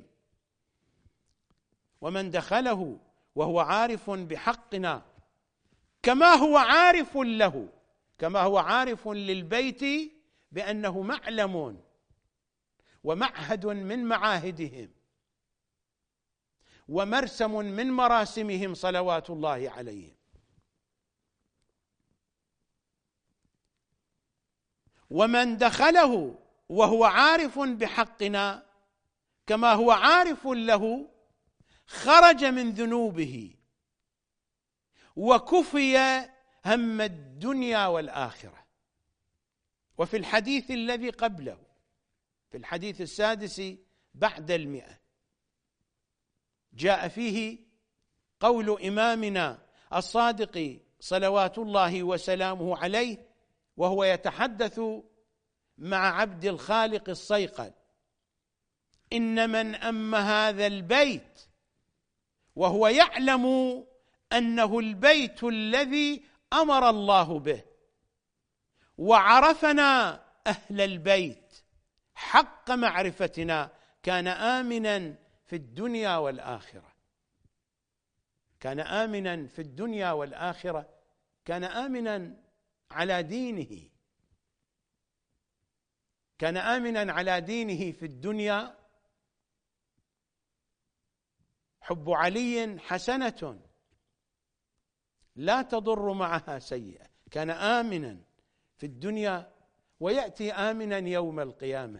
ومن دخله وهو عارف بحقنا، كما هو عارف له، كما هو عارف للبيت بأنه معلم ومعهد من معاهدهم ومرسم من مراسمهم صلوات الله عليهم. ومن دخله وهو عارف بحقنا كما هو عارف له، خرج من ذنوبه وكفي هم الدنيا والآخرة. وفي الحديث الذي قبله، في الحديث السادس بعد المئة، جاء فيه قول إمامنا الصادق صلوات الله وسلامه عليه وهو يتحدث مع عبد الخالق الصيقل: إن من أم هذا البيت وهو يعلم أنه البيت الذي أمر الله به، وعرفنا أهل البيت حق معرفتنا، كان آمنا في الدنيا والآخرة. كان آمنا في الدنيا والآخرة، كان آمنا على دينه، كان آمنا على دينه في الدنيا. حب علي حسنة لا تضر معها سيئة، كان آمنا في الدنيا ويأتي آمنا يوم القيامة،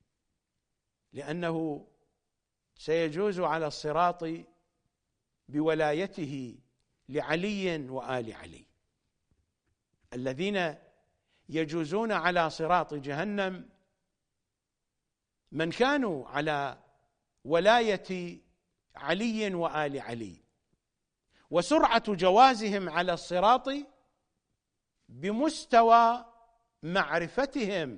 لأنه سيجوز على الصراط بولايته لعلي وآل علي. الذين يجوزون على صراط جهنم من كانوا على ولاية علي وآل علي، وسرعة جوازهم على الصراط بمستوى معرفتهم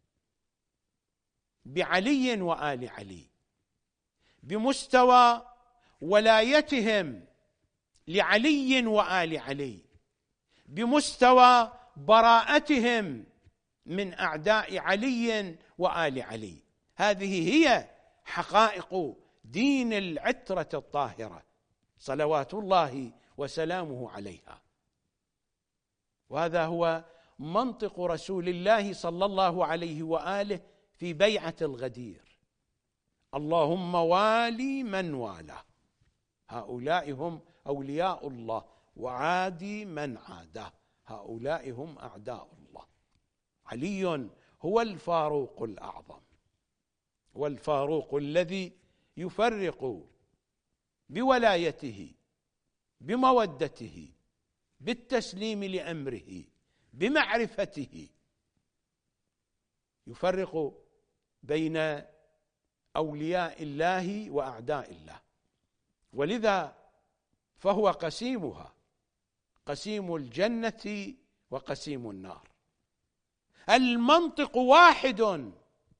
بعلي وآل علي، بمستوى ولايتهم لعلي وآل علي، بمستوى براءتهم من أعداء علي وآل علي. هذه هي حقائق دين العترة الطاهرة صلوات الله وسلامه عليها. وهذا هو منطق رسول الله صلى الله عليه وآله في بيعة الغدير: اللهم والي من والاه، هؤلاء هم أولياء الله، وعادي من عاداه، هؤلاء هم أعداء الله. علي هو الفاروق الأعظم، والفاروق الذي يفرق بولايته، بمودته، بالتسليم لأمره، بمعرفته، يفرق بين أولياء الله وأعداء الله. ولذا فهو قسيمها، قسيم الجنة وقسيم النار. المنطق واحد،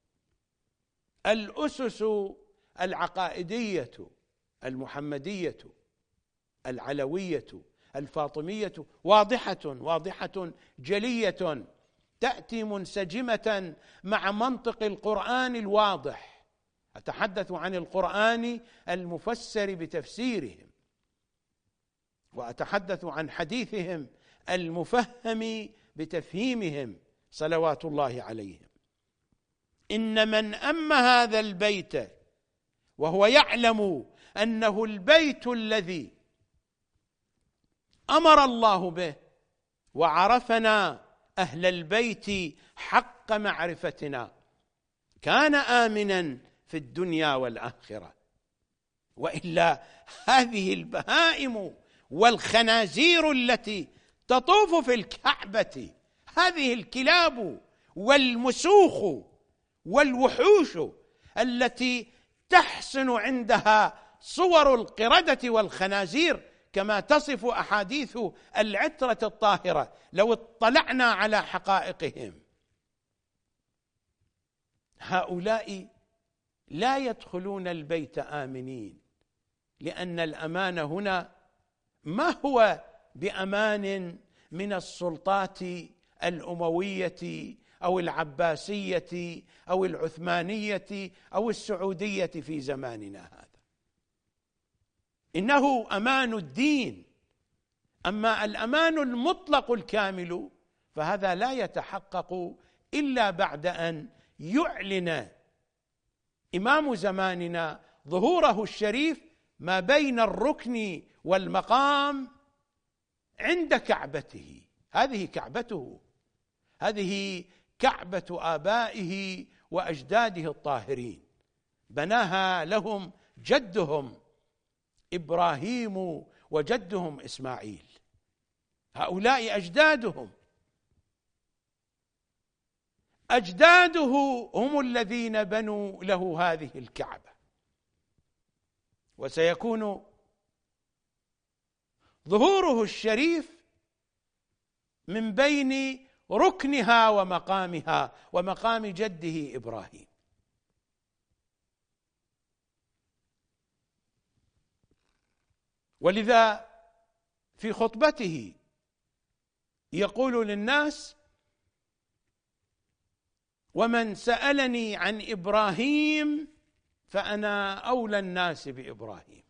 الأسس العقائدية المحمدية العلوية الفاطمية واضحة واضحة جلية، تأتي منسجمة مع منطق القرآن الواضح. أتحدث عن القرآن المفسر بتفسيرهم، وأتحدث عن حديثهم المفهم بتفهيمهم صلوات الله عليهم. إن من أم هذا البيت وهو يعلم أنه البيت الذي أمر الله به، وعرفنا أهل البيت حق معرفتنا، كان آمنا في الدنيا والآخرة. وإلا هذه البهائم والخنازير التي تطوف في الكعبة، هذه الكلاب والمسوخ والوحوش التي تحسن عندها صور القردة والخنازير كما تصف أحاديث العترة الطاهرة، لو اطلعنا على حقائقهم، هؤلاء لا يدخلون البيت آمنين، لأن الأمان هنا ما هو بأمان من السلطات الأموية أو العباسية أو العثمانية أو السعودية في زماننا هذا، إنه أمان الدين. أما الأمان المطلق الكامل فهذا لا يتحقق إلا بعد أن يعلن إمام زماننا ظهوره الشريف ما بين الركن والمقام عند كعبته. هذه كعبته، هذه كعبة آبائه وأجداده الطاهرين، بناها لهم جدهم إبراهيم وجدهم إسماعيل، هؤلاء أجدادهم، أجداده هم الذين بنوا له هذه الكعبة. وسيكون ظهوره الشريف من بين ركنها ومقامها ومقام جده إبراهيم. ولذا في خطبته يقول للناس: ومن سألني عن إبراهيم فأنا أولى الناس بإبراهيم،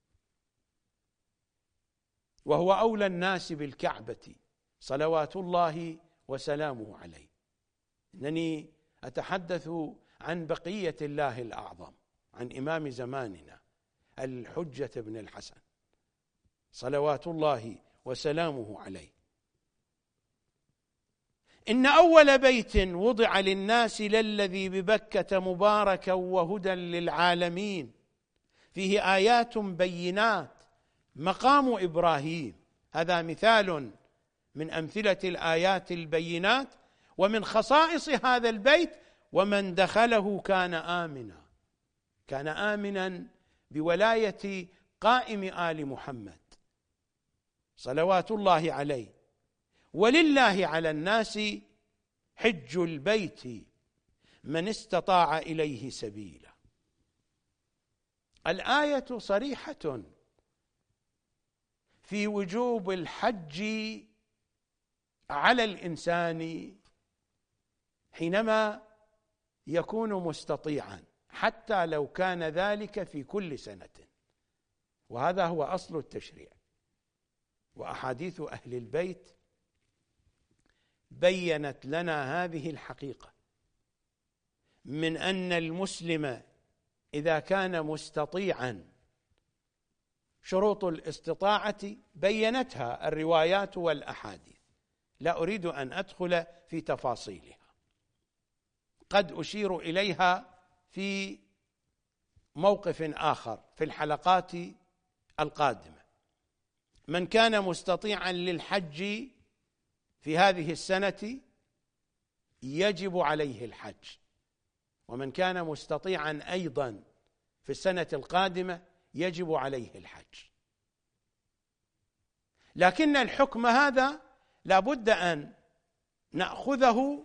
وهو أولى الناس بالكعبة صلوات الله وسلامه عليه. إنني أتحدث عن بقية الله الأعظم، عن إمام زماننا الحجة بن الحسن صلوات الله وسلامه عليه. إن أول بيت وضع للناس للذي ببكة مباركا وهدى للعالمين فيه آيات بينات مقام إبراهيم. هذا مثال من أمثلة الآيات البينات ومن خصائص هذا البيت: ومن دخله كان آمنا، كان آمنا بولاية قائم آل محمد صلوات الله عليه. ولله على الناس حج البيت من استطاع إليه سبيلا. الآية صريحة في وجوب الحج على الإنسان حينما يكون مستطيعا، حتى لو كان ذلك في كل سنة، وهذا هو أصل التشريع. وأحاديث أهل البيت بينت لنا هذه الحقيقة، من أن المسلم إذا كان مستطيعا، شروط الاستطاعة بينتها الروايات والأحاديث، لا أريد أن أدخل في تفاصيلها، قد أشير إليها في موقف آخر في الحلقات القادمة. من كان مستطيعا للحج في هذه السنة يجب عليه الحج، ومن كان مستطيعا أيضا في السنة القادمة يجب عليه الحج. لكن الحكم هذا لا بد أن نأخذه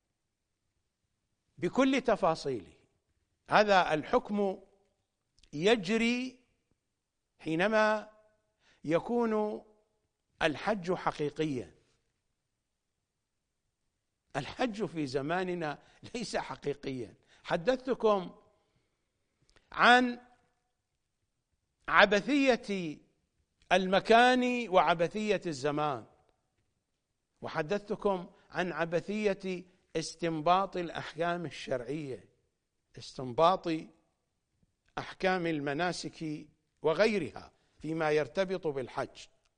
بكل تفاصيله. هذا الحكم يجري حينما يكون الحج حقيقيا. الحج في زماننا ليس حقيقيا. حدثتكم عن عبثية المكان وعبثية الزمان، وحدثتكم عن عبثية استنباط الأحكام الشرعية، استنباط أحكام المناسك وغيرها فيما يرتبط بالحج.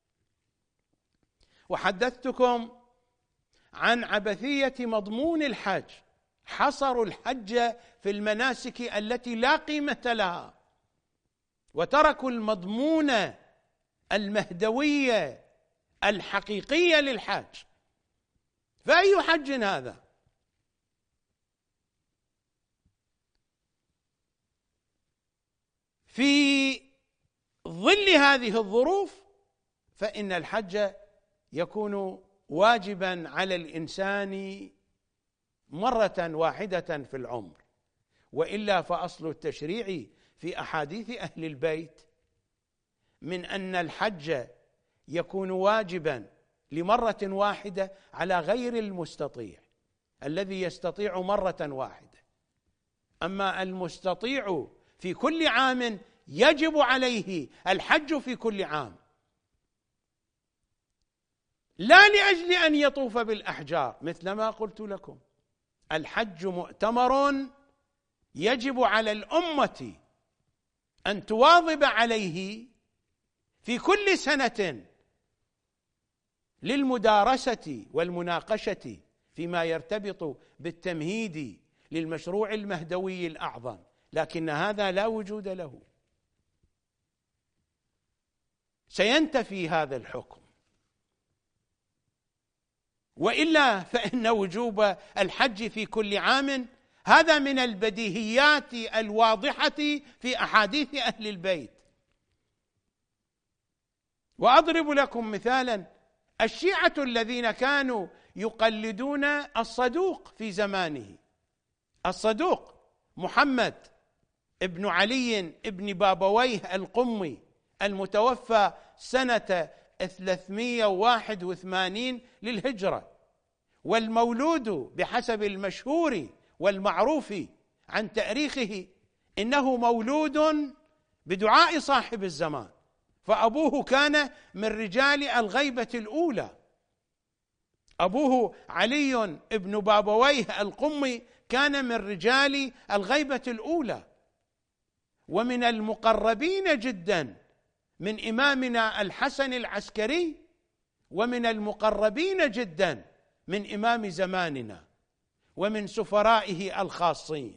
وحدثتكم عن عبثية مضمون الحج، حصروا الحج في المناسك التي لا قيمة لها، وتركوا المضمون المهدوية الحقيقية للحج. فأي حج هذا؟ في ظل هذه الظروف فإن الحج يكون واجبا على الإنسان مرة واحدة في العمر، وإلا فأصل التشريع في أحاديث أهل البيت من أن الحج يكون واجبا لمرة واحدة على غير المستطيع الذي يستطيع مرة واحدة. أما المستطيع في كل عام يجب عليه الحج في كل عام، لا لأجل أن يطوف بالأحجار، مثل ما قلت لكم الحج مؤتمر يجب على الأمة أن تواظب عليه في كل سنة للمدارسة والمناقشة فيما يرتبط بالتمهيد للمشروع المهدوي الأعظم، لكن هذا لا وجود له. سينتفي هذا الحكم، وإلا فإن وجوب الحج في كل عام هذا من البديهيات الواضحة في أحاديث أهل البيت. وأضرب لكم مثالا الشيعة الذين كانوا يقلدون الصدوق في زمانه، الصدوق محمد ابن علي ابن بابويه القمي المتوفى سنة ثلاثمائة وواحد وثمانين للهجرة، والمولود بحسب المشهور والمعروف عن تاريخه إنه مولود بدعاء صاحب الزمان، فأبوه كان من رجال الغيبة الأولى. أبوه علي ابن بابويه القمي كان من رجال الغيبة الأولى، ومن المقربين جدا من إمامنا الحسن العسكري، ومن المقربين جدا من إمام زماننا ومن سفرائه الخاصين.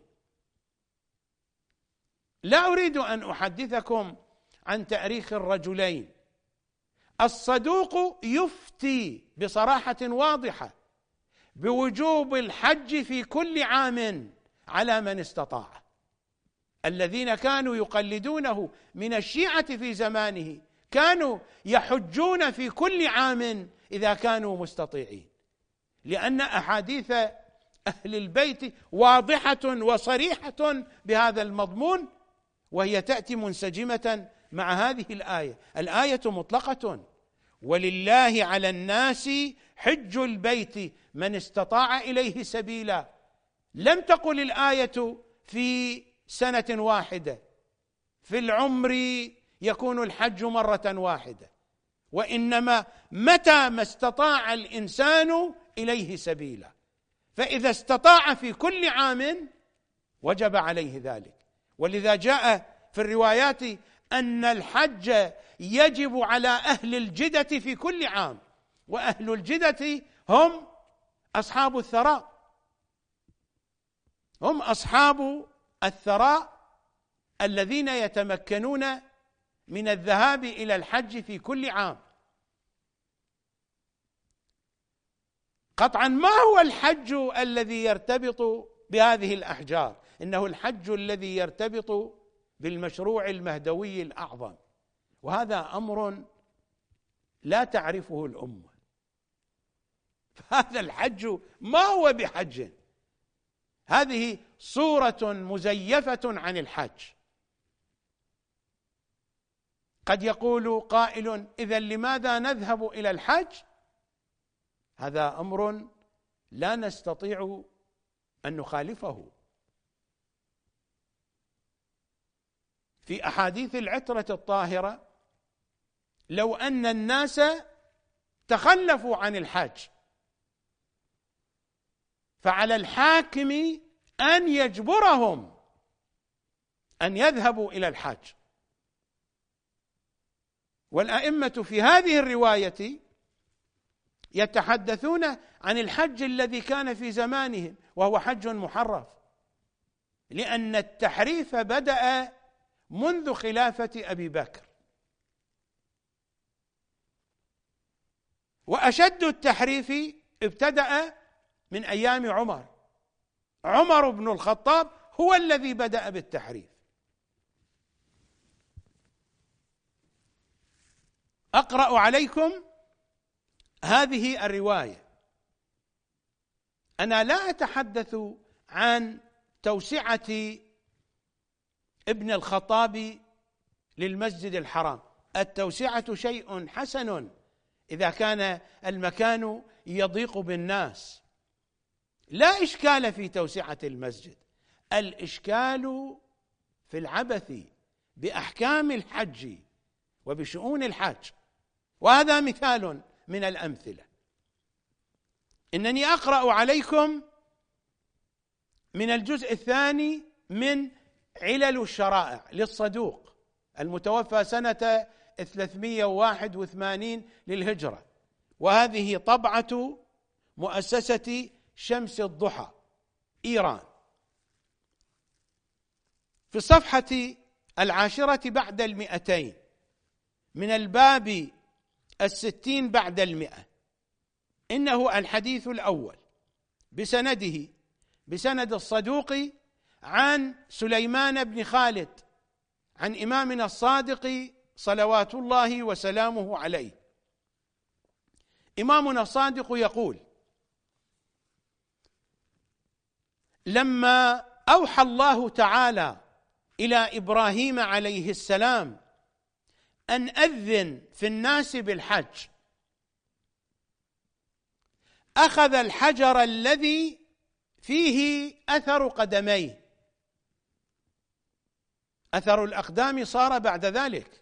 لا أريد أن أحدثكم عن تاريخ الرجلين. الصدوق يفتي بصراحة واضحة بوجوب الحج في كل عام على من استطاع. الذين كانوا يقلدونه من الشيعة في زمانه كانوا يحجون في كل عام إذا كانوا مستطيعين، لأن أحاديث أهل البيت واضحة وصريحة بهذا المضمون، وهي تأتي منسجمة مع هذه الآية. الآية مطلقة: ولله على الناس حج البيت من استطاع إليه سبيلا. لم تقل الآية في سنة واحدة، في العمر يكون الحج مرة واحدة، وإنما متى ما استطاع الإنسان إليه سبيلا، فإذا استطاع في كل عام وجب عليه ذلك. ولذا جاء في الروايات أن الحج يجب على أهل الجدة في كل عام، وأهل الجدة هم أصحاب الثراء، هم أصحاب الثراء الذين يتمكنون من الذهاب إلى الحج في كل عام. قطعا ما هو الحج الذي يرتبط بهذه الأحجار؟ إنه الحج الذي يرتبط بالمشروع المهدوي الأعظم، وهذا أمر لا تعرفه الأمة. فهذا الحج ما هو بحج، هذه صورة مزيفة عن الحج. قد يقول قائل: إذن لماذا نذهب إلى الحج؟ هذا أمر لا نستطيع أن نخالفه. في أحاديث العترة الطاهرة: لو أن الناس تخلفوا عن الحج فعلى الحاكم أن يجبرهم أن يذهبوا إلى الحج. والأئمة في هذه الرواية يتحدثون عن الحج الذي كان في زمانهم، وهو حج محرف، لأن التحريف بدأ منذ خلافة أبي بكر، وأشد التحريف ابتدأ من أيام عمر. عمر بن الخطاب هو الذي بدأ بالتحريف. أقرأ عليكم هذه الرواية. أنا لا أتحدث عن توسعة ابن الخطاب للمسجد الحرام، التوسعة شيء حسن إذا كان المكان يضيق بالناس، لا إشكال في توسعة المسجد. الإشكال في العبث بأحكام الحج وبشؤون الحج، وهذا مثال من الأمثلة. إنني أقرأ عليكم من الجزء الثاني من علل الشرائع للصدوق المتوفى سنة ثلاثمائة وواحد وثمانين للهجرة، وهذه طبعة مؤسسة شمس الضحى إيران، في الصفحة العاشرة بعد المئتين من الباب الستين بعد المئة. إنه الحديث الأول بسنده بسند الصدوق عن سليمان بن خالد عن إمامنا الصادق صلوات الله وسلامه عليه. إمامنا الصادق يقول: لما أوحى الله تعالى إلى إبراهيم عليه السلام أن أذن في الناس بالحج، أخذ الحجر الذي فيه أثر قدميه، أثر الأقدام صار بعد ذلك،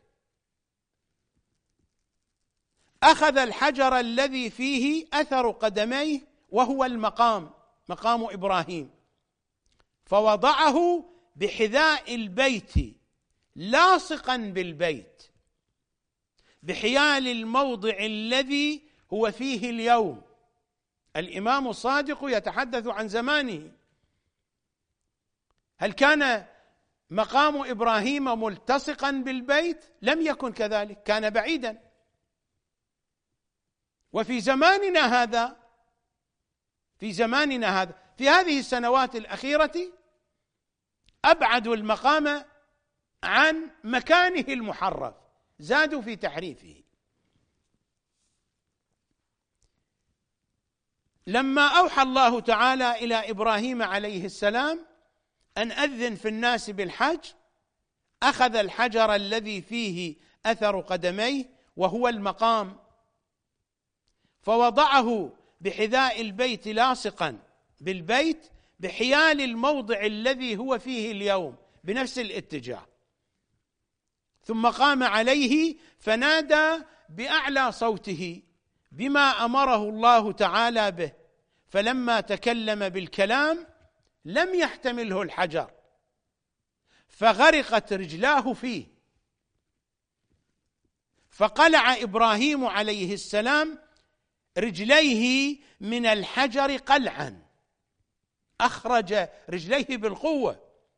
أخذ الحجر الذي فيه أثر قدميه وهو المقام، مقام إبراهيم، فوضعه بحذاء البيت لاصقا بالبيت، بحيال الموضع الذي هو فيه اليوم. الإمام الصادق يتحدث عن زمانه. هل كان مقام إبراهيم ملتصقا بالبيت؟ لم يكن كذلك، كان بعيدا. وفي زماننا هذا في زماننا هذا في هذه السنوات الأخيرة أبعدوا المقام عن مكانه المحرف، زادوا في تحريفه. لما أوحى الله تعالى إلى إبراهيم عليه السلام أن أذن في الناس بالحج، أخذ الحجر الذي فيه أثر قدميه وهو المقام، فوضعه بحذاء البيت لاصقا بالبيت بحيال الموضع الذي هو فيه اليوم بنفس الاتجاه، ثم قام عليه فنادى بأعلى صوته بما أمره الله تعالى به، فلما تكلم بالكلام لم يحتمله الحجر فغرقت رجلاه فيه، فقلع إبراهيم عليه السلام رجليه من الحجر قلعا، أخرج رجليه بالقوة.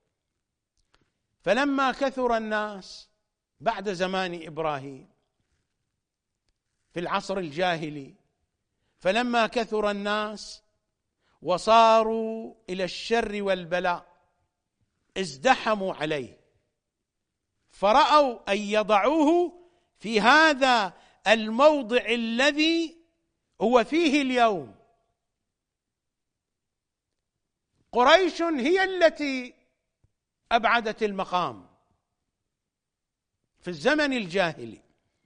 فلما كثر الناس بعد زمان إبراهيم في العصر الجاهلي، فلما كثر الناس وصاروا إلى الشر والبلاء ازدحموا عليه، فرأوا أن يضعوه في هذا الموضع الذي هو فيه اليوم. قريش هي التي أبعدت المقام في الزمن الجاهلي،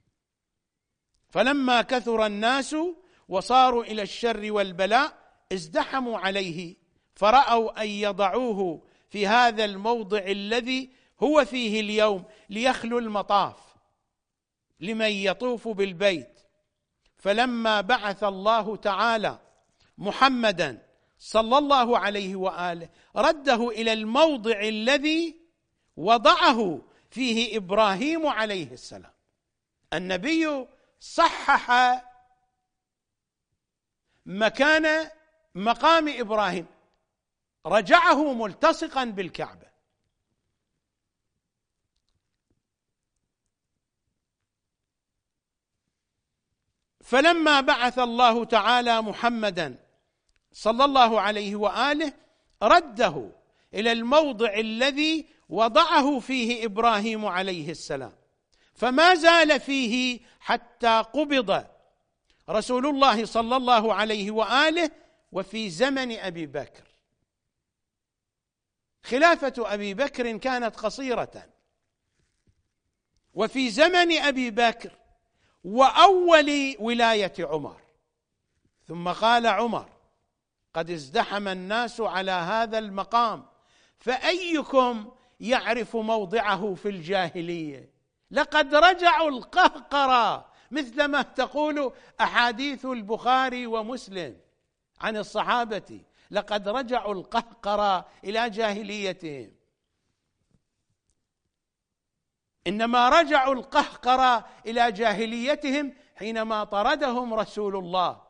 فلما كثر الناس وصاروا إلى الشر والبلاء ازدحموا عليه، فرأوا أن يضعوه في هذا الموضع الذي هو فيه اليوم ليخلو المطاف لمن يطوف بالبيت. فلما بعث الله تعالى محمدا صلى الله عليه وآله رده إلى الموضع الذي وضعه فيه إبراهيم عليه السلام. النبي صحح مكان مقام إبراهيم، رجعه ملتصقا بالكعبة. فلما بعث الله تعالى محمدا صلى الله عليه وآله رده إلى الموضع الذي وضعه فيه إبراهيم عليه السلام، فما زال فيه حتى قبض رسول الله صلى الله عليه وآله وفي زمن أبي بكر. خلافة أبي بكر كانت قصيرة، وفي زمن أبي بكر وأول ولاية عمر. ثم قال عمر: قد ازدحم الناس على هذا المقام، فأيكم يعرف موضعه في الجاهلية؟ لقد رجعوا القهقرة، مثل ما تقول أحاديث البخاري ومسلم عن الصحابة، لقد رجعوا القهقرة إلى جاهليتهم. إنما رجعوا القهقرة إلى جاهليتهم حينما طردهم رسول الله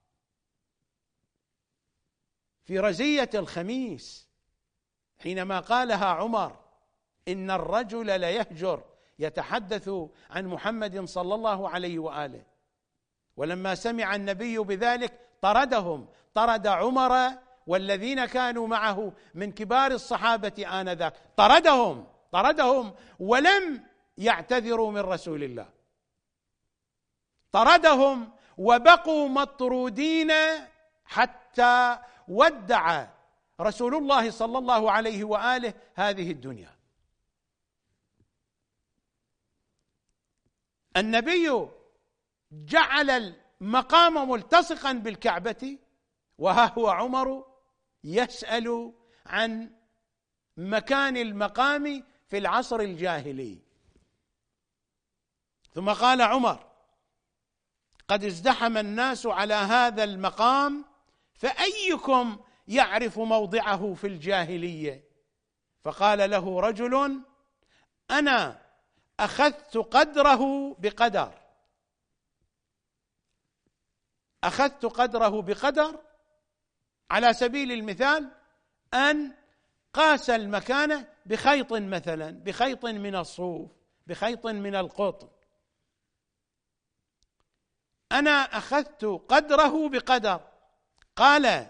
في رزية الخميس، حينما قالها عمر: إن الرجل ليهجر، يتحدث عن محمد صلى الله عليه وآله. ولما سمع النبي بذلك طردهم، طرد عمر والذين كانوا معه من كبار الصحابة آنذاك، طردهم طردهم ولم يعتذروا من رسول الله، طردهم وبقوا مطرودين حتى ودع رسول الله صلى الله عليه وآله هذه الدنيا. النبي جعل المقام ملتصقا بالكعبة، وها هو عمر يسأل عن مكان المقام في العصر الجاهلي. ثم قال عمر: قد ازدحم الناس على هذا المقام، فأيكم يعرف موضعه في الجاهلية؟ فقال له رجل: أنا أخذت قدره بقدر أخذت قدره بقدر على سبيل المثال أن قاس المكان بخيط مثلا، بخيط من الصوف، بخيط من القطن. أنا أخذت قدره بقدر. قال: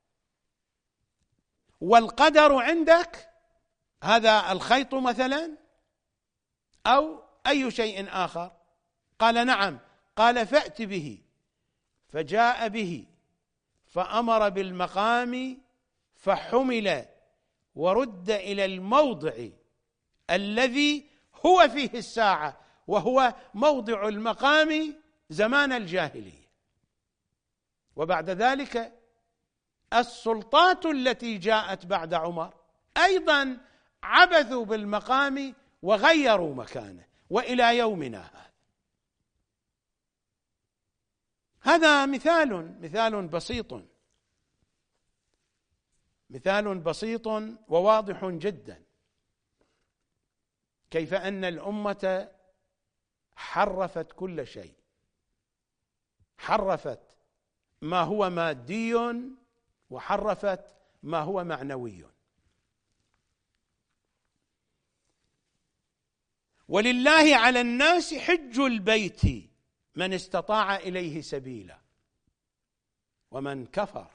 والقدر عندك هذا الخيط مثلا أو أي شيء آخر؟ قال: نعم. قال: فأت به. فجاء به فأمر بالمقام فحمل ورد إلى الموضع الذي هو فيه الساعة، وهو موضع المقام زمان الجاهلية. وبعد ذلك السلطات التي جاءت بعد عمر أيضا عبثوا بالمقام وغيروا مكانه، وإلى يومنا هذا. هذا مثال مثال بسيط مثال بسيط وواضح جدا كيف أن الأمة حرفت كل شيء، حرفت ما هو مادي وحرفت ما هو معنوي. ولله على الناس حج البيت من استطاع إليه سبيلا ومن كفر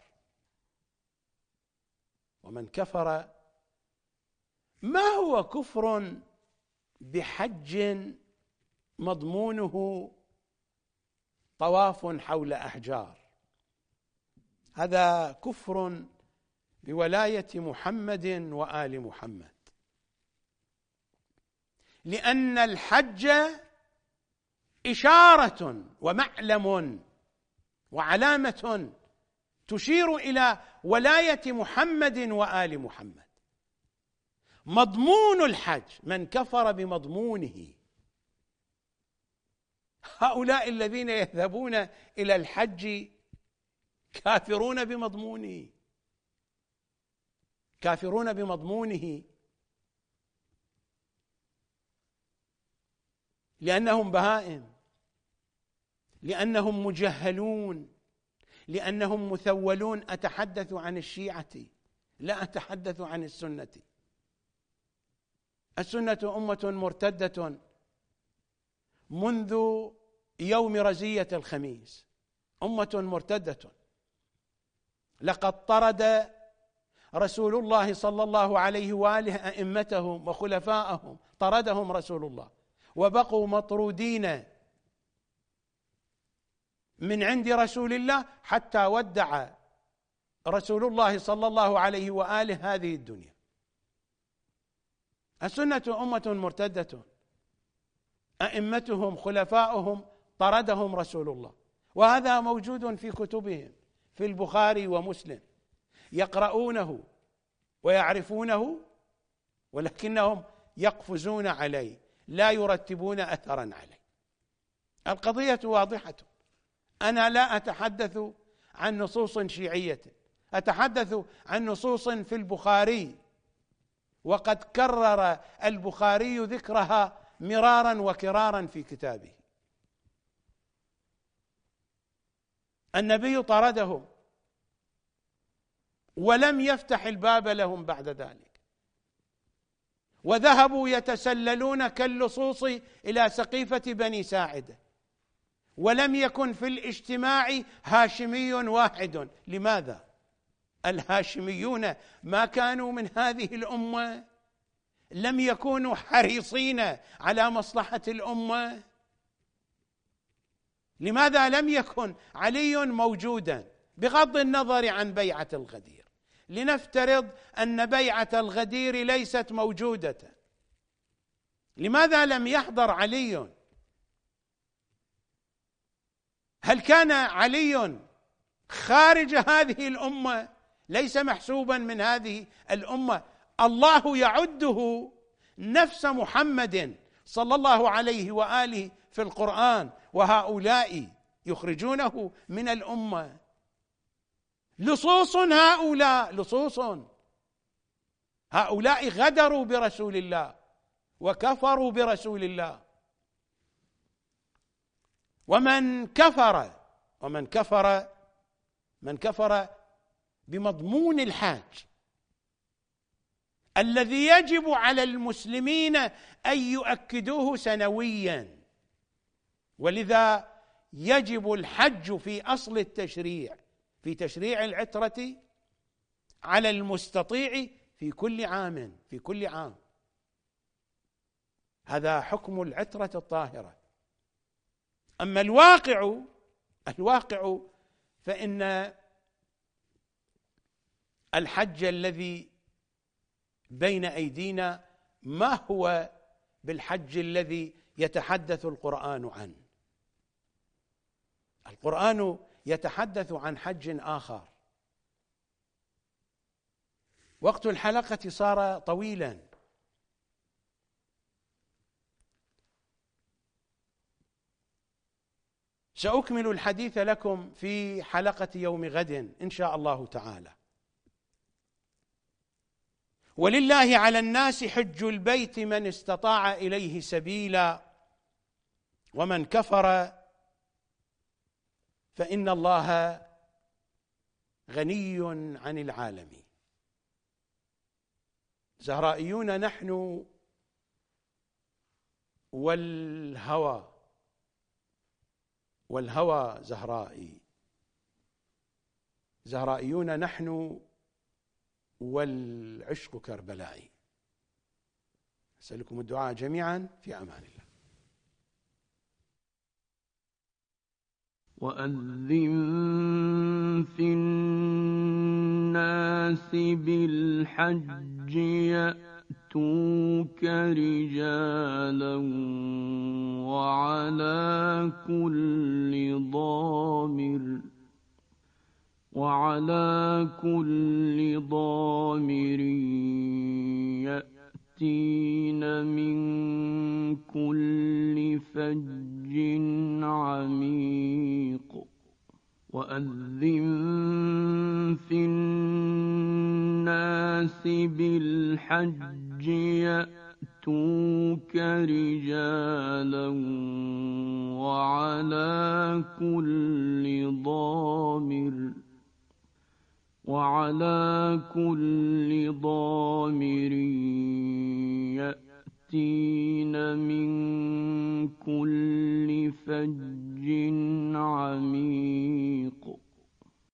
ومن كفر ما هو كفر بحج مضمونه طواف حول أحجار؟ هذا كفر بولاية محمد وآل محمد، لأن الحج إشارة ومعلم وعلامة تشير إلى ولاية محمد وآل محمد. مضمون الحج من كفر بمضمونه. هؤلاء الذين يذهبون إلى الحج كافرون بمضمونه، كافرون بمضمونه لأنهم بهائم، لأنهم مجهلون، لأنهم مثولون. أتحدث عن الشيعة لا أتحدث عن السنة. السنة أمة مرتدة منذ يوم رزية الخميس، أمة مرتدة. لقد طرد رسول الله صلى الله عليه وآله أئمتهم وخلفاءهم، طردهم رسول الله، وبقوا مطرودين من عند رسول الله حتى ودع رسول الله صلى الله عليه وآله هذه الدنيا. السنة أمة مرتدة، أئمتهم خلفاؤهم طردهم رسول الله، وهذا موجود في كتبهم في البخاري ومسلم، يقرؤونه ويعرفونه ولكنهم يقفزون عليه، لا يرتبون أثرا عليه. القضية واضحة. أنا لا أتحدث عن نصوص شيعية، أتحدث عن نصوص في البخاري، وقد كرر البخاري ذكرها مرارا وكرارا في كتابه. النبي طردهم ولم يفتح الباب لهم بعد ذلك، وذهبوا يتسللون كاللصوص إلى سقيفة بني ساعدة، ولم يكن في الاجتماع هاشمي واحد. لماذا؟ الهاشميون ما كانوا من هذه الأمة؟ لم يكونوا حريصين على مصلحة الأمة؟ لماذا لم يكن علي موجودا؟ بغض النظر عن بيعة الغدير، لنفترض أن بيعة الغدير ليست موجودة، لماذا لم يحضر علي؟ هل كان علي خارج هذه الأمة؟ ليس محسوبا من هذه الأمة. الله يعده نفس محمد صلى الله عليه وآله في القرآن، وهؤلاء يخرجونه من الأمة. لصوص هؤلاء، لصوص هؤلاء غدروا برسول الله وكفروا برسول الله. ومن كفر ومن كفر من كفر بمضمون الحاج الذي يجب على المسلمين أن يؤكدوه سنويا، ولذا يجب الحج في أصل التشريع، في تشريع العترة، على المستطيع في كل عام، في كل عام. هذا حكم العترة الطاهرة. أما الواقع الواقع فإن الحج الذي بين أيدينا ما هو بالحج الذي يتحدث القرآن عنه. القرآن يتحدث عن حج آخر. وقت الحلقة صار طويلا، سأكمل الحديث لكم في حلقة يوم غد إن شاء الله تعالى. ولله على الناس حج البيت من استطاع إليه سبيلا ومن كفر فإن الله غني عن العالمين. زهرائيون نحن والهوى والهوى زهرائي، زهرائيون نحن والعشق كربلائي. أسألكم الدعاء جميعا في أمان الله. وأذن في الناس بالحج يأتوك رجالا وعلى كل ضامر وعلى كل ضامر يأتين من كل فج عميق. وأذن في الناس بالحج يأتوك رجالا وعلى كل ضامر وعلى كل ضامر يأتين من